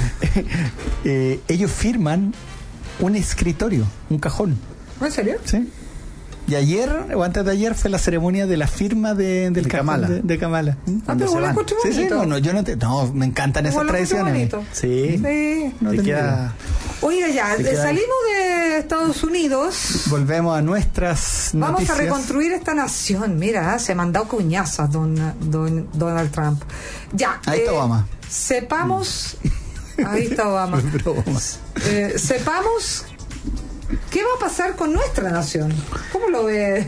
S3: Ellos firman un escritorio, un cajón.
S2: ¿En serio?
S3: Sí. Y ayer, o antes de ayer, fue la ceremonia de la firma del
S8: Kamala.
S3: De Kamala.
S2: Pero vos lo encuentro bonito.
S3: No, me encantan esas tradiciones.
S2: Sí. Oiga, ya, salimos de Estados Unidos.
S3: Volvemos a nuestras noticias.
S2: Vamos a reconstruir esta nación. Mira, se mandó cuñazas Donald Trump. Ya.
S3: Ahí está Obama.
S2: Sepamos. Ahí está Obama. Sepamos. ¿Qué va a pasar con nuestra nación? ¿Cómo lo ve?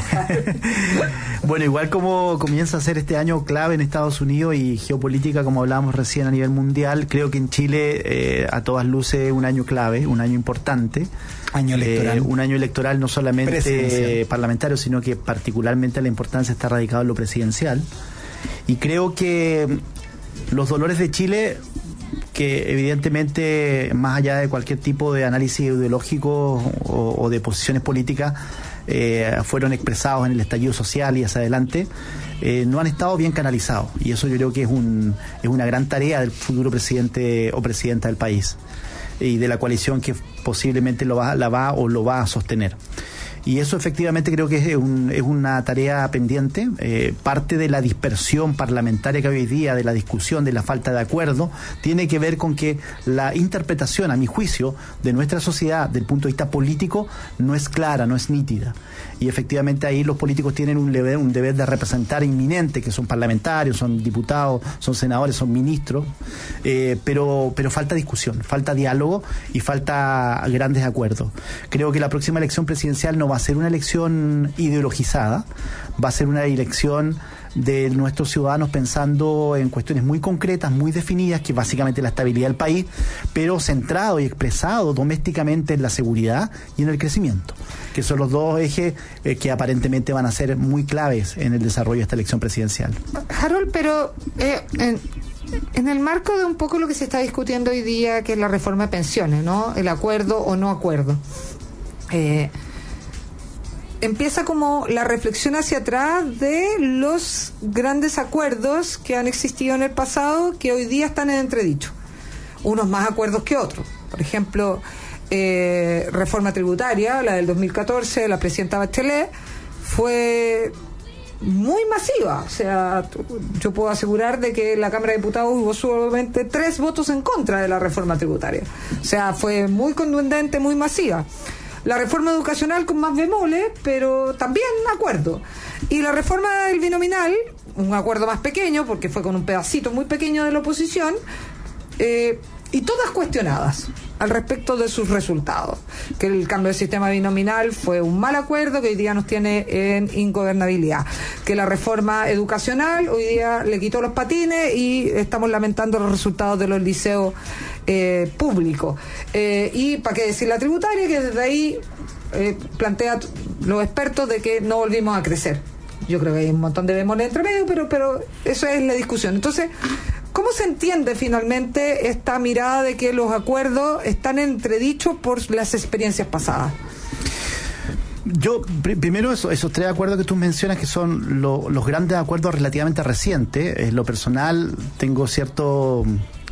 S8: Bueno, igual como comienza a ser este año clave en Estados Unidos y geopolítica, como hablábamos recién a nivel mundial, creo que en Chile a todas luces un año clave, un año importante.
S3: Año electoral.
S8: Un año electoral no solamente parlamentario, sino que particularmente la importancia está radicada en lo presidencial. Y creo que los dolores de Chile, que evidentemente, más allá de cualquier tipo de análisis ideológico o de posiciones políticas, fueron expresados en el estallido social y hacia adelante, no han estado bien canalizados. Y eso yo creo que es una gran tarea del futuro presidente o presidenta del país y de la coalición que posiblemente lo va a sostener. Y eso efectivamente creo que es una tarea pendiente. Parte de la dispersión parlamentaria que hay hoy día, de la discusión, de la falta de acuerdo, tiene que ver con que la interpretación, a mi juicio, de nuestra sociedad, del punto de vista político, no es clara, no es nítida. Y efectivamente ahí los políticos tienen un deber de representar inminente, que son parlamentarios, son diputados, son senadores, son ministros, pero falta discusión, falta diálogo y falta grandes acuerdos. Creo que la próxima elección presidencial no va a ser una elección ideologizada, va a ser una elección de nuestros ciudadanos pensando en cuestiones muy concretas, muy definidas, que básicamente la estabilidad del país, pero centrado y expresado domésticamente en la seguridad y en el crecimiento, que son los dos ejes que aparentemente van a ser muy claves en el desarrollo de esta elección presidencial.
S2: Harold, pero en el marco de un poco lo que se está discutiendo hoy día, que es la reforma de pensiones, ¿no? El acuerdo o no acuerdo. Empieza como la reflexión hacia atrás de los grandes acuerdos que han existido en el pasado, que hoy día están en entredicho. Unos más acuerdos que otros. Por ejemplo, reforma tributaria, la del 2014, la presidenta Bachelet, fue muy masiva. O sea, yo puedo asegurar de que en la Cámara de Diputados hubo solamente 3 votos en contra de la reforma tributaria. O sea, fue muy contundente, muy masiva. La reforma educacional con más bemoles, pero también acuerdo. Y la reforma del binominal, un acuerdo más pequeño, porque fue con un pedacito muy pequeño de la oposición, y todas cuestionadas al respecto de sus resultados. Que el cambio del sistema binominal fue un mal acuerdo que hoy día nos tiene en ingobernabilidad. Que la reforma educacional hoy día le quitó los patines y estamos lamentando los resultados de los liceos públicos. Y para qué decir la tributaria, que desde ahí plantea los expertos de que no volvimos a crecer. Yo creo que hay un montón de bemoles entre medio, pero eso es la discusión. Entonces, ¿cómo se entiende finalmente esta mirada de que los acuerdos están entredichos por las experiencias pasadas?
S8: Yo, primero, esos 3 acuerdos que tú mencionas, que son los grandes acuerdos relativamente recientes. En lo personal, tengo cierto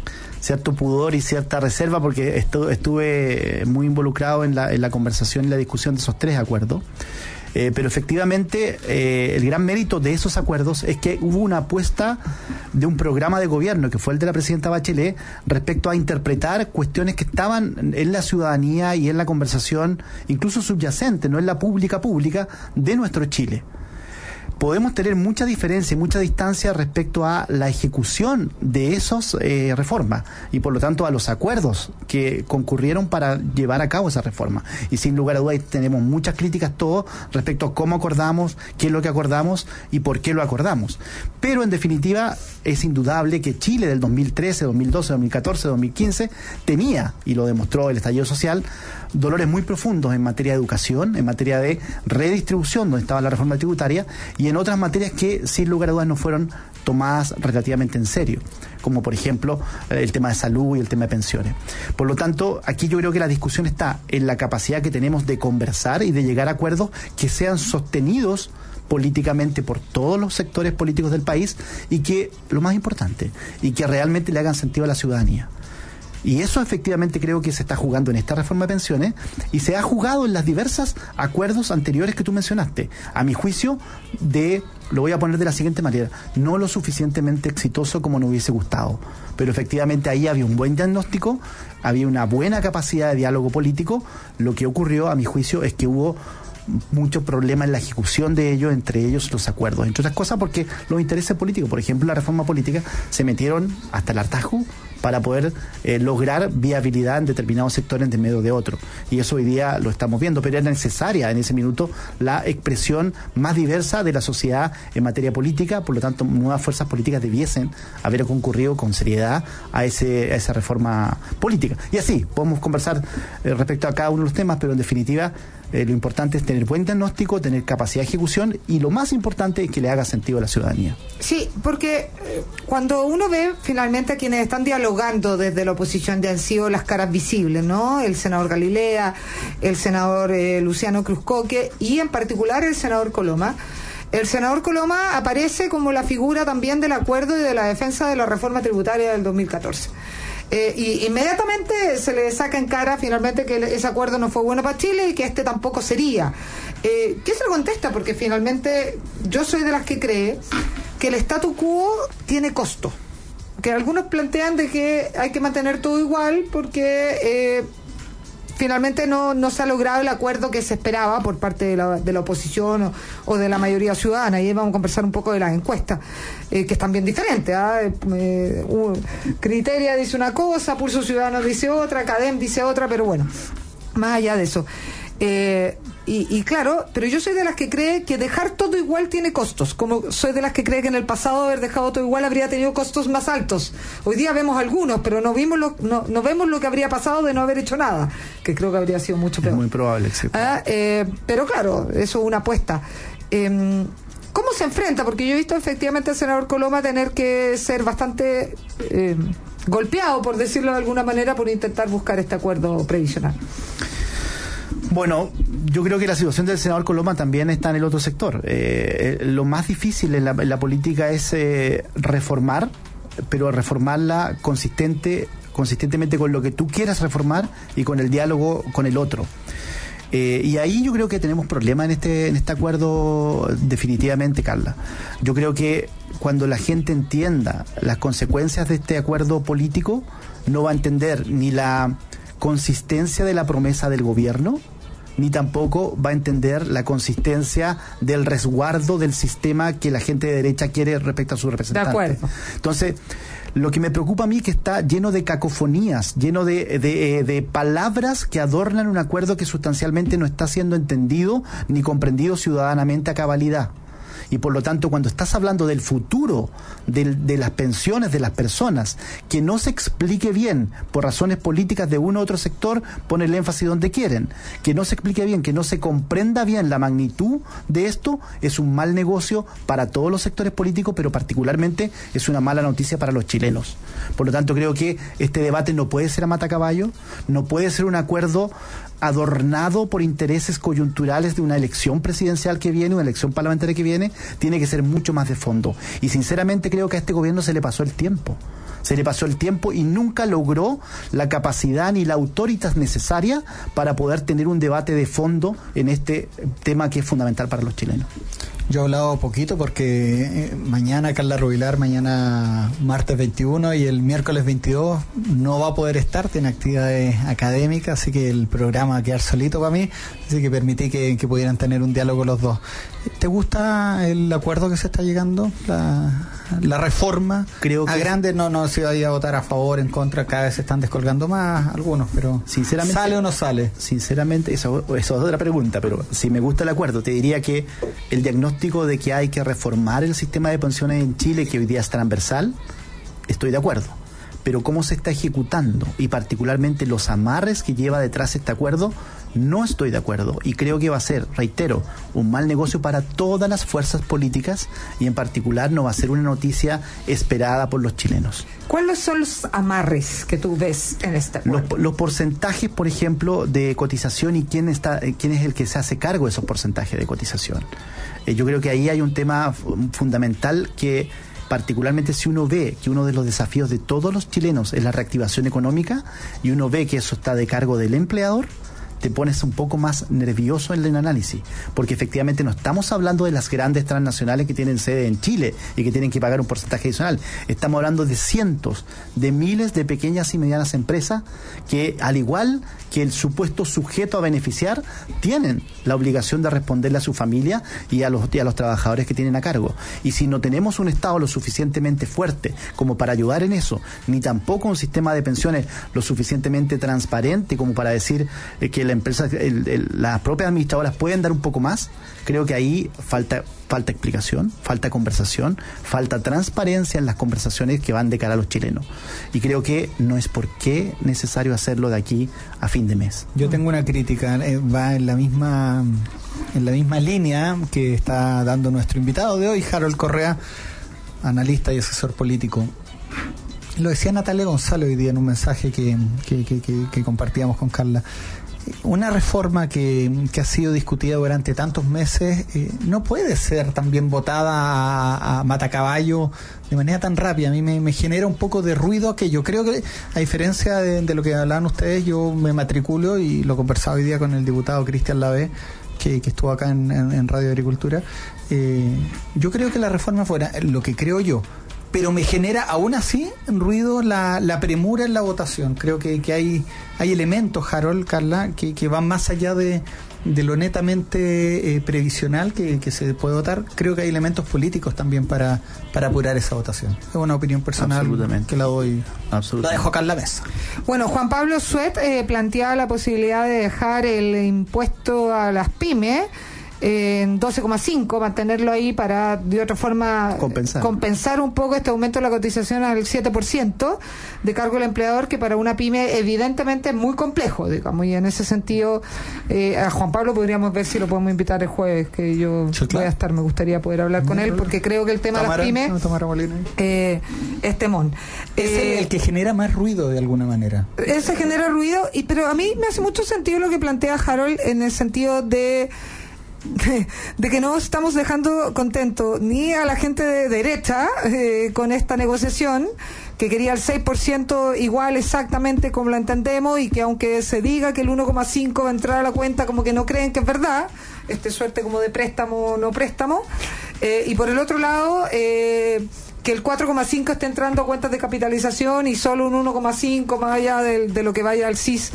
S8: pudor y cierta reserva porque estuve muy involucrado en la conversación y la discusión de esos 3 acuerdos. Pero efectivamente el gran mérito de esos acuerdos es que hubo una apuesta de un programa de gobierno, que fue el de la presidenta Bachelet, respecto a interpretar cuestiones que estaban en la ciudadanía y en la conversación, incluso subyacente, no en la pública, de nuestro Chile. Podemos tener mucha diferencia y mucha distancia respecto a la ejecución de esas reformas y por lo tanto a los acuerdos que concurrieron para llevar a cabo esa reforma. Y sin lugar a dudas tenemos muchas críticas todos respecto a cómo acordamos, qué es lo que acordamos y por qué lo acordamos. Pero en definitiva es indudable que Chile del 2013, 2012, 2014, 2015 tenía, y lo demostró el estallido social, dolores muy profundos en materia de educación, en materia de redistribución, donde estaba la reforma tributaria, y en otras materias que sin lugar a dudas no fueron tomadas relativamente en serio, como por ejemplo el tema de salud y el tema de pensiones. Por lo tanto, aquí yo creo que la discusión está en la capacidad que tenemos de conversar y de llegar a acuerdos que sean sostenidos políticamente por todos los sectores políticos del país y que, lo más importante, y que realmente le hagan sentido a la ciudadanía. Y eso efectivamente creo que se está jugando en esta reforma de pensiones y se ha jugado en las diversas acuerdos anteriores que tú mencionaste. A mi juicio, lo voy a poner de la siguiente manera, no lo suficientemente exitoso como nos hubiese gustado. Pero efectivamente ahí había un buen diagnóstico, había una buena capacidad de diálogo político. Lo que ocurrió, a mi juicio, es que hubo mucho problema en la ejecución de ellos, entre ellos los acuerdos, entre otras cosas porque los intereses políticos, por ejemplo la reforma política, se metieron hasta el hartazgo para poder lograr viabilidad en determinados sectores en medio de otros, y eso hoy día lo estamos viendo, pero era necesaria en ese minuto la expresión más diversa de la sociedad en materia política. Por lo tanto, nuevas fuerzas políticas debiesen haber concurrido con seriedad a esa reforma política, y así podemos conversar respecto a cada uno de los temas, pero en definitiva lo importante es tener buen diagnóstico, tener capacidad de ejecución y lo más importante es que le haga sentido a la ciudadanía.
S2: Sí, porque cuando uno ve finalmente a quienes están dialogando desde la oposición, ya han sido las caras visibles, ¿no? El senador Galilea, el senador Luciano Cruzcoque y en particular el senador Coloma. El senador Coloma aparece como la figura también del acuerdo y de la defensa de la reforma tributaria del 2014. Y inmediatamente se le saca en cara finalmente que ese acuerdo no fue bueno para Chile y que este tampoco sería. ¿Qué se le contesta? porque finalmente yo soy de las que cree que el statu quo tiene costo, que algunos plantean de que hay que mantener todo igual porque finalmente no se ha logrado el acuerdo que se esperaba por parte de la oposición o de la mayoría ciudadana. Y vamos a conversar un poco de las encuestas, que están bien diferentes. Criteria dice una cosa, Pulso Ciudadano dice otra, Cadem dice otra, pero bueno, más allá de eso. Y claro, pero yo soy de las que cree que dejar todo igual tiene costos, como soy de las que cree que en el pasado haber dejado todo igual habría tenido costos más altos. Hoy día vemos algunos, pero no vemos lo que habría pasado de no haber hecho nada, que creo que habría sido mucho peor.
S8: Es muy probable, sí.
S2: Pero claro, eso es una apuesta. ¿Cómo se enfrenta? Porque yo he visto efectivamente al senador Coloma tener que ser bastante golpeado, por decirlo de alguna manera, por intentar buscar este acuerdo previsional.
S8: Bueno, yo creo que la situación del senador Coloma también está en el otro sector. Lo más difícil en la política es reformar, pero reformarla consistentemente con lo que tú quieras reformar y con el diálogo con el otro. Y ahí yo creo que tenemos problemas en este acuerdo definitivamente, Carla. Yo creo que cuando la gente entienda las consecuencias de este acuerdo político, no va a entender ni la consistencia de la promesa del gobierno, ni tampoco va a entender la consistencia del resguardo del sistema que la gente de derecha quiere respecto a sus representantes.
S2: De acuerdo.
S8: Entonces, lo que me preocupa a mí es que está lleno de cacofonías, lleno de palabras que adornan un acuerdo que sustancialmente no está siendo entendido ni comprendido ciudadanamente a cabalidad. Y por lo tanto, cuando estás hablando del futuro de las pensiones de las personas, que no se explique bien por razones políticas de uno u otro sector, pone el énfasis donde quieren. Que no se explique bien, que no se comprenda bien la magnitud de esto, es un mal negocio para todos los sectores políticos, pero particularmente es una mala noticia para los chilenos. Por lo tanto, creo que este debate no puede ser a matacaballo, no puede ser un acuerdo adornado por intereses coyunturales de una elección presidencial que viene, una elección parlamentaria que viene, tiene que ser mucho más de fondo. Y sinceramente creo que a este gobierno se le pasó el tiempo. Se le pasó el tiempo y nunca logró la capacidad ni la autoritas necesaria para poder tener un debate de fondo en este tema que es fundamental para los chilenos.
S3: Yo he hablado poquito porque mañana Carla Rubilar, mañana martes 21 y el miércoles 22 no va a poder estar, tiene actividades académicas, así que el programa va a quedar solito para mí, así que permití que pudieran tener un diálogo los dos. ¿Te gusta el acuerdo que se está llegando? La reforma. Creo que a grande no se vaya a votar a favor, en contra, cada vez se están descolgando más algunos, pero sinceramente, ¿sale o no sale? Sinceramente, eso es otra pregunta, pero si me gusta el acuerdo, te diría que el diagnóstico de que hay que reformar el sistema de pensiones en Chile, que hoy día es transversal, estoy de acuerdo. Pero cómo se está ejecutando y particularmente los amarres que lleva detrás este acuerdo, no estoy de acuerdo. Y creo que va a ser, reitero, un mal negocio para todas las fuerzas políticas y en particular no va a ser una noticia esperada por los chilenos.
S2: ¿Cuáles son los amarres que tú ves en este acuerdo?
S8: Los porcentajes, por ejemplo, de cotización y quién es el que se hace cargo de esos porcentajes de cotización. Yo creo que ahí hay un tema fundamental que, particularmente si uno ve que uno de los desafíos de todos los chilenos es la reactivación económica y uno ve que eso está de cargo del empleador, te pones un poco más nervioso en el análisis, porque efectivamente no estamos hablando de las grandes transnacionales que tienen sede en Chile y que tienen que pagar un porcentaje adicional. Estamos hablando de cientos, de miles de pequeñas y medianas empresas que, al igual que el supuesto sujeto a beneficiar, tienen la obligación de responderle a su familia y a los trabajadores que tienen a cargo. Y si no tenemos un Estado lo suficientemente fuerte como para ayudar en eso, ni tampoco un sistema de pensiones lo suficientemente transparente como para decir que la empresa, las propias administradoras pueden dar un poco más, creo que ahí falta explicación, falta conversación, falta transparencia en las conversaciones que van de cara a los chilenos. Y creo que no es por qué necesario hacerlo de aquí a fin de mes.
S3: Yo tengo una crítica, va en la misma línea que está dando nuestro invitado de hoy, Harold Correa, analista y asesor político. Lo decía Natalia González hoy día en un mensaje que compartíamos con Carla. Una reforma que ha sido discutida durante tantos meses no puede ser también votada a matacaballo de manera tan rápida. A mí me genera un poco de ruido aquello. Creo que, a diferencia de lo que hablaban ustedes, yo me matriculo y lo conversaba hoy día con el diputado Cristian Lavé, que estuvo acá en Radio Agricultura. Yo creo que la reforma fuera lo que creo yo, pero me genera aún así ruido la premura en la votación. Creo que hay elementos, Harold, Carla, que van más allá de lo netamente previsional que se puede votar. Creo que hay elementos políticos también para apurar esa votación. Es una opinión personal que la doy. La dejo acá en la mesa.
S2: Bueno, Juan Pablo Suet planteaba la posibilidad de dejar el impuesto a las pymes en 12,5, mantenerlo ahí para de otra forma compensar un poco este aumento de la cotización al 7% de cargo del empleador, que para una pyme evidentemente es muy complejo, digamos, y en ese sentido a Juan Pablo podríamos ver si lo podemos invitar el jueves, que yo voy a estar, me gustaría poder hablar con él, porque creo que el tema de las pymes es temón.
S3: Es el que genera más ruido de alguna manera.
S2: Ese genera ruido, pero a mí me hace mucho sentido lo que plantea Harold en el sentido de que no estamos dejando contento ni a la gente de derecha con esta negociación, que quería el 6% igual exactamente como lo entendemos, y que aunque se diga que el 1,5 va a entrar a la cuenta, como que no creen que es verdad, suerte como de préstamo no préstamo, y por el otro lado que el 4,5 esté entrando a cuentas de capitalización y solo un 1,5 más allá de lo que vaya al CIS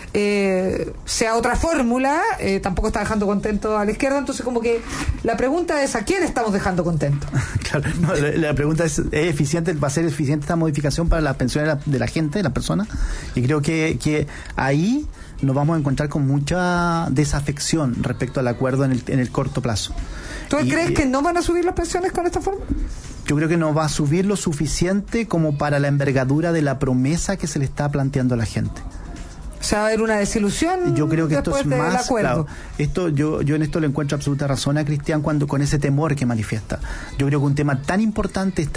S2: sea otra fórmula. Tampoco está dejando contento a la izquierda. Entonces, como que la pregunta es: ¿a quién estamos dejando contento?
S8: Claro, no, la pregunta es eficiente, va a ser eficiente esta modificación para las pensiones de la gente, de las personas, y creo que ahí nos vamos a encontrar con mucha desafección respecto al acuerdo en el corto plazo.
S2: ¿Tú crees que no van a subir las pensiones con esta forma?
S8: Yo creo que no va a subir lo suficiente como para la envergadura de la promesa que se le está planteando a la gente.
S2: O sea, va a haber una desilusión.
S8: Yo creo que esto es más, claro, yo en esto le encuentro absoluta razón a Cristian con ese temor que manifiesta. Yo creo que un tema tan importante está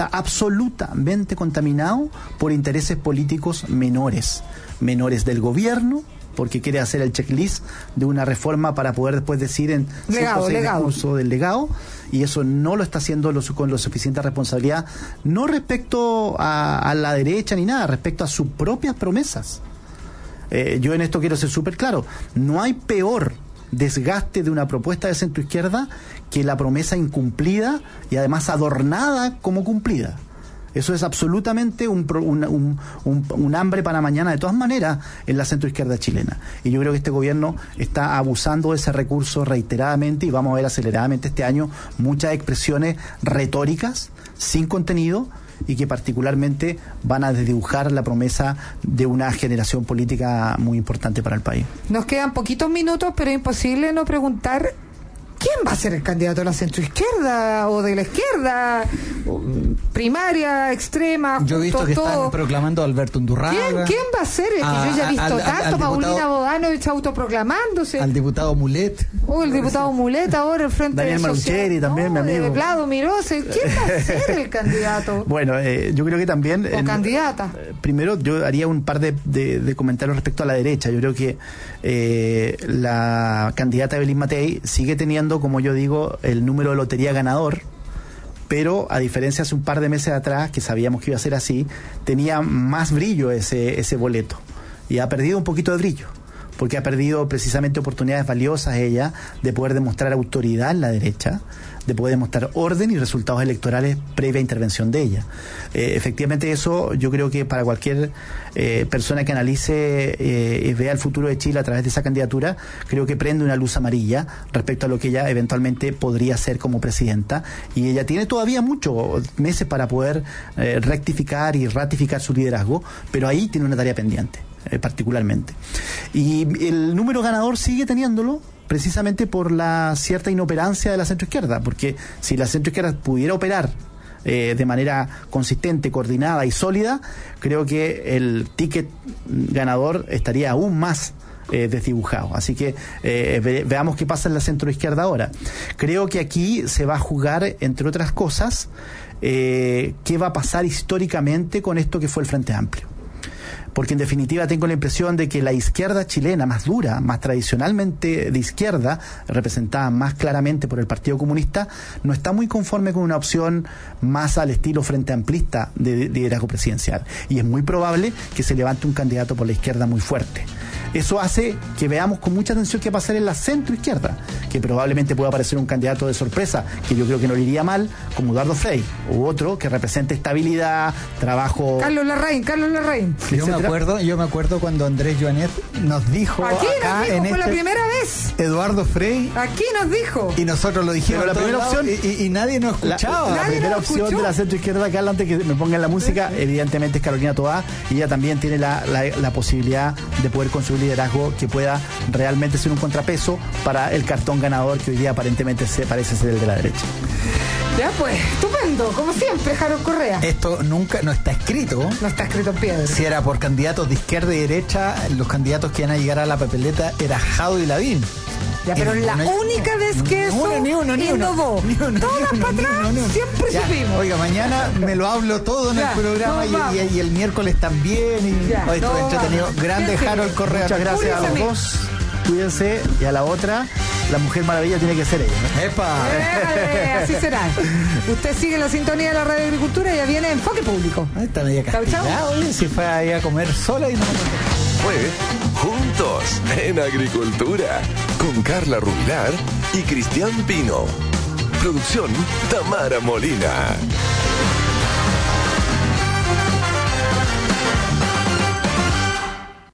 S8: absolutamente contaminado por intereses políticos menores del gobierno porque quiere hacer el checklist de una reforma para poder después decir en
S2: legado.
S8: Curso del legado, y eso no lo está haciendo con lo suficiente responsabilidad, no respecto a la derecha ni nada, respecto a sus propias promesas. Yo en esto quiero ser súper claro, no hay peor desgaste de una propuesta de centro izquierda que la promesa incumplida y además adornada como cumplida. Eso es absolutamente un hambre para mañana de todas maneras en la centroizquierda chilena. Y yo creo que este gobierno está abusando de ese recurso reiteradamente, y vamos a ver aceleradamente este año muchas expresiones retóricas sin contenido, y que particularmente van a desdibujar la promesa de una generación política muy importante para el país.
S2: Nos quedan poquitos minutos, pero es imposible no preguntar ¿quién va a ser el candidato de la centroizquierda o de la izquierda? Primaria, extrema,
S3: yo he visto que están proclamando a Alberto Undurraga.
S2: ¿Quién va a ser? Es que yo ya he visto tanto, Paulina Bodanovich autoproclamándose.
S3: Al diputado Mulet.
S2: El diputado Mulet ahora el Frente
S8: Daniel Malucheri también, mi amigo.
S2: Vlado Mirose. ¿Quién va a ser el candidato?
S8: Bueno, yo creo que también...
S2: O candidata.
S8: Primero, yo haría un par de comentarios respecto a la derecha. Yo creo que la candidata Evelyn Matei sigue teniendo, como yo digo, el número de lotería ganador, pero a diferencia hace un par de meses atrás, que sabíamos que iba a ser así, tenía más brillo ese boleto, y ha perdido un poquito de brillo, porque ha perdido precisamente oportunidades valiosas ella de poder demostrar autoridad en la derecha, de poder demostrar orden y resultados electorales previa intervención de ella. Efectivamente eso, yo creo que para cualquier persona que analice y vea el futuro de Chile a través de esa candidatura, creo que prende una luz amarilla respecto a lo que ella eventualmente podría ser como presidenta, y ella tiene todavía muchos meses para poder rectificar y ratificar su liderazgo, pero ahí tiene una tarea pendiente. Particularmente. Y el número ganador sigue teniéndolo precisamente por la cierta inoperancia de la centroizquierda, porque si la centroizquierda pudiera operar de manera consistente, coordinada y sólida, creo que el ticket ganador estaría aún más desdibujado. Así que veamos qué pasa en la centroizquierda ahora. Creo que aquí se va a jugar, entre otras cosas, qué va a pasar históricamente con esto que fue el Frente Amplio. Porque en definitiva tengo la impresión de que la izquierda chilena, más dura, más tradicionalmente de izquierda, representada más claramente por el Partido Comunista, no está muy conforme con una opción más al estilo frente amplista de liderazgo presidencial. Y es muy probable que se levante un candidato por la izquierda muy fuerte. Eso hace que veamos con mucha atención qué va a pasar en la centroizquierda, que probablemente pueda aparecer un candidato de sorpresa, que yo creo que no le iría mal, como Eduardo Frei, u otro que represente estabilidad, trabajo...
S2: Carlos Larraín.
S3: Yo me acuerdo cuando Andrés Joanet nos dijo
S2: aquí
S3: acá
S2: nos dijo,
S3: en
S2: fue la primera vez.
S3: Eduardo Frei.
S2: Aquí nos dijo.
S3: Y nosotros lo dijimos.
S8: Pero la primera opción
S3: y nadie nos escuchaba.
S8: La primera opción de la centroizquierda, Carla, antes que me pongan la música, evidentemente es Carolina Toá, y ella también tiene la posibilidad de poder construir liderazgo que pueda realmente ser un contrapeso para el cartón ganador que hoy día aparentemente parece ser el de la derecha.
S2: Ya pues, estupendo, como siempre, Harold Correa.
S3: Esto nunca no está escrito.
S2: No está escrito en piedra.
S3: Si era por candidatos de izquierda y derecha, los candidatos que iban a llegar a la papeleta era Jado y Lavín.
S2: Ya, pero la única vez que eso innovó. Todas para atrás, siempre supimos.
S3: Oiga, mañana me lo hablo todo en el programa y el miércoles también. Y esto es entretenido. Grande Harold Correa.
S8: Muchas gracias a los dos. Cuídense, y a la otra, la Mujer Maravilla tiene que ser ella, ¿no?
S3: ¡Epa!
S2: Así será. Usted sigue la sintonía de la Radio Agricultura y ya viene Enfoque Público.
S3: Ahí está media castigada, oye, si fue ahí a comer sola y no...
S1: Fue Juntos en Agricultura con Carla Rubilar y Cristian Pino. Producción Tamara Molina.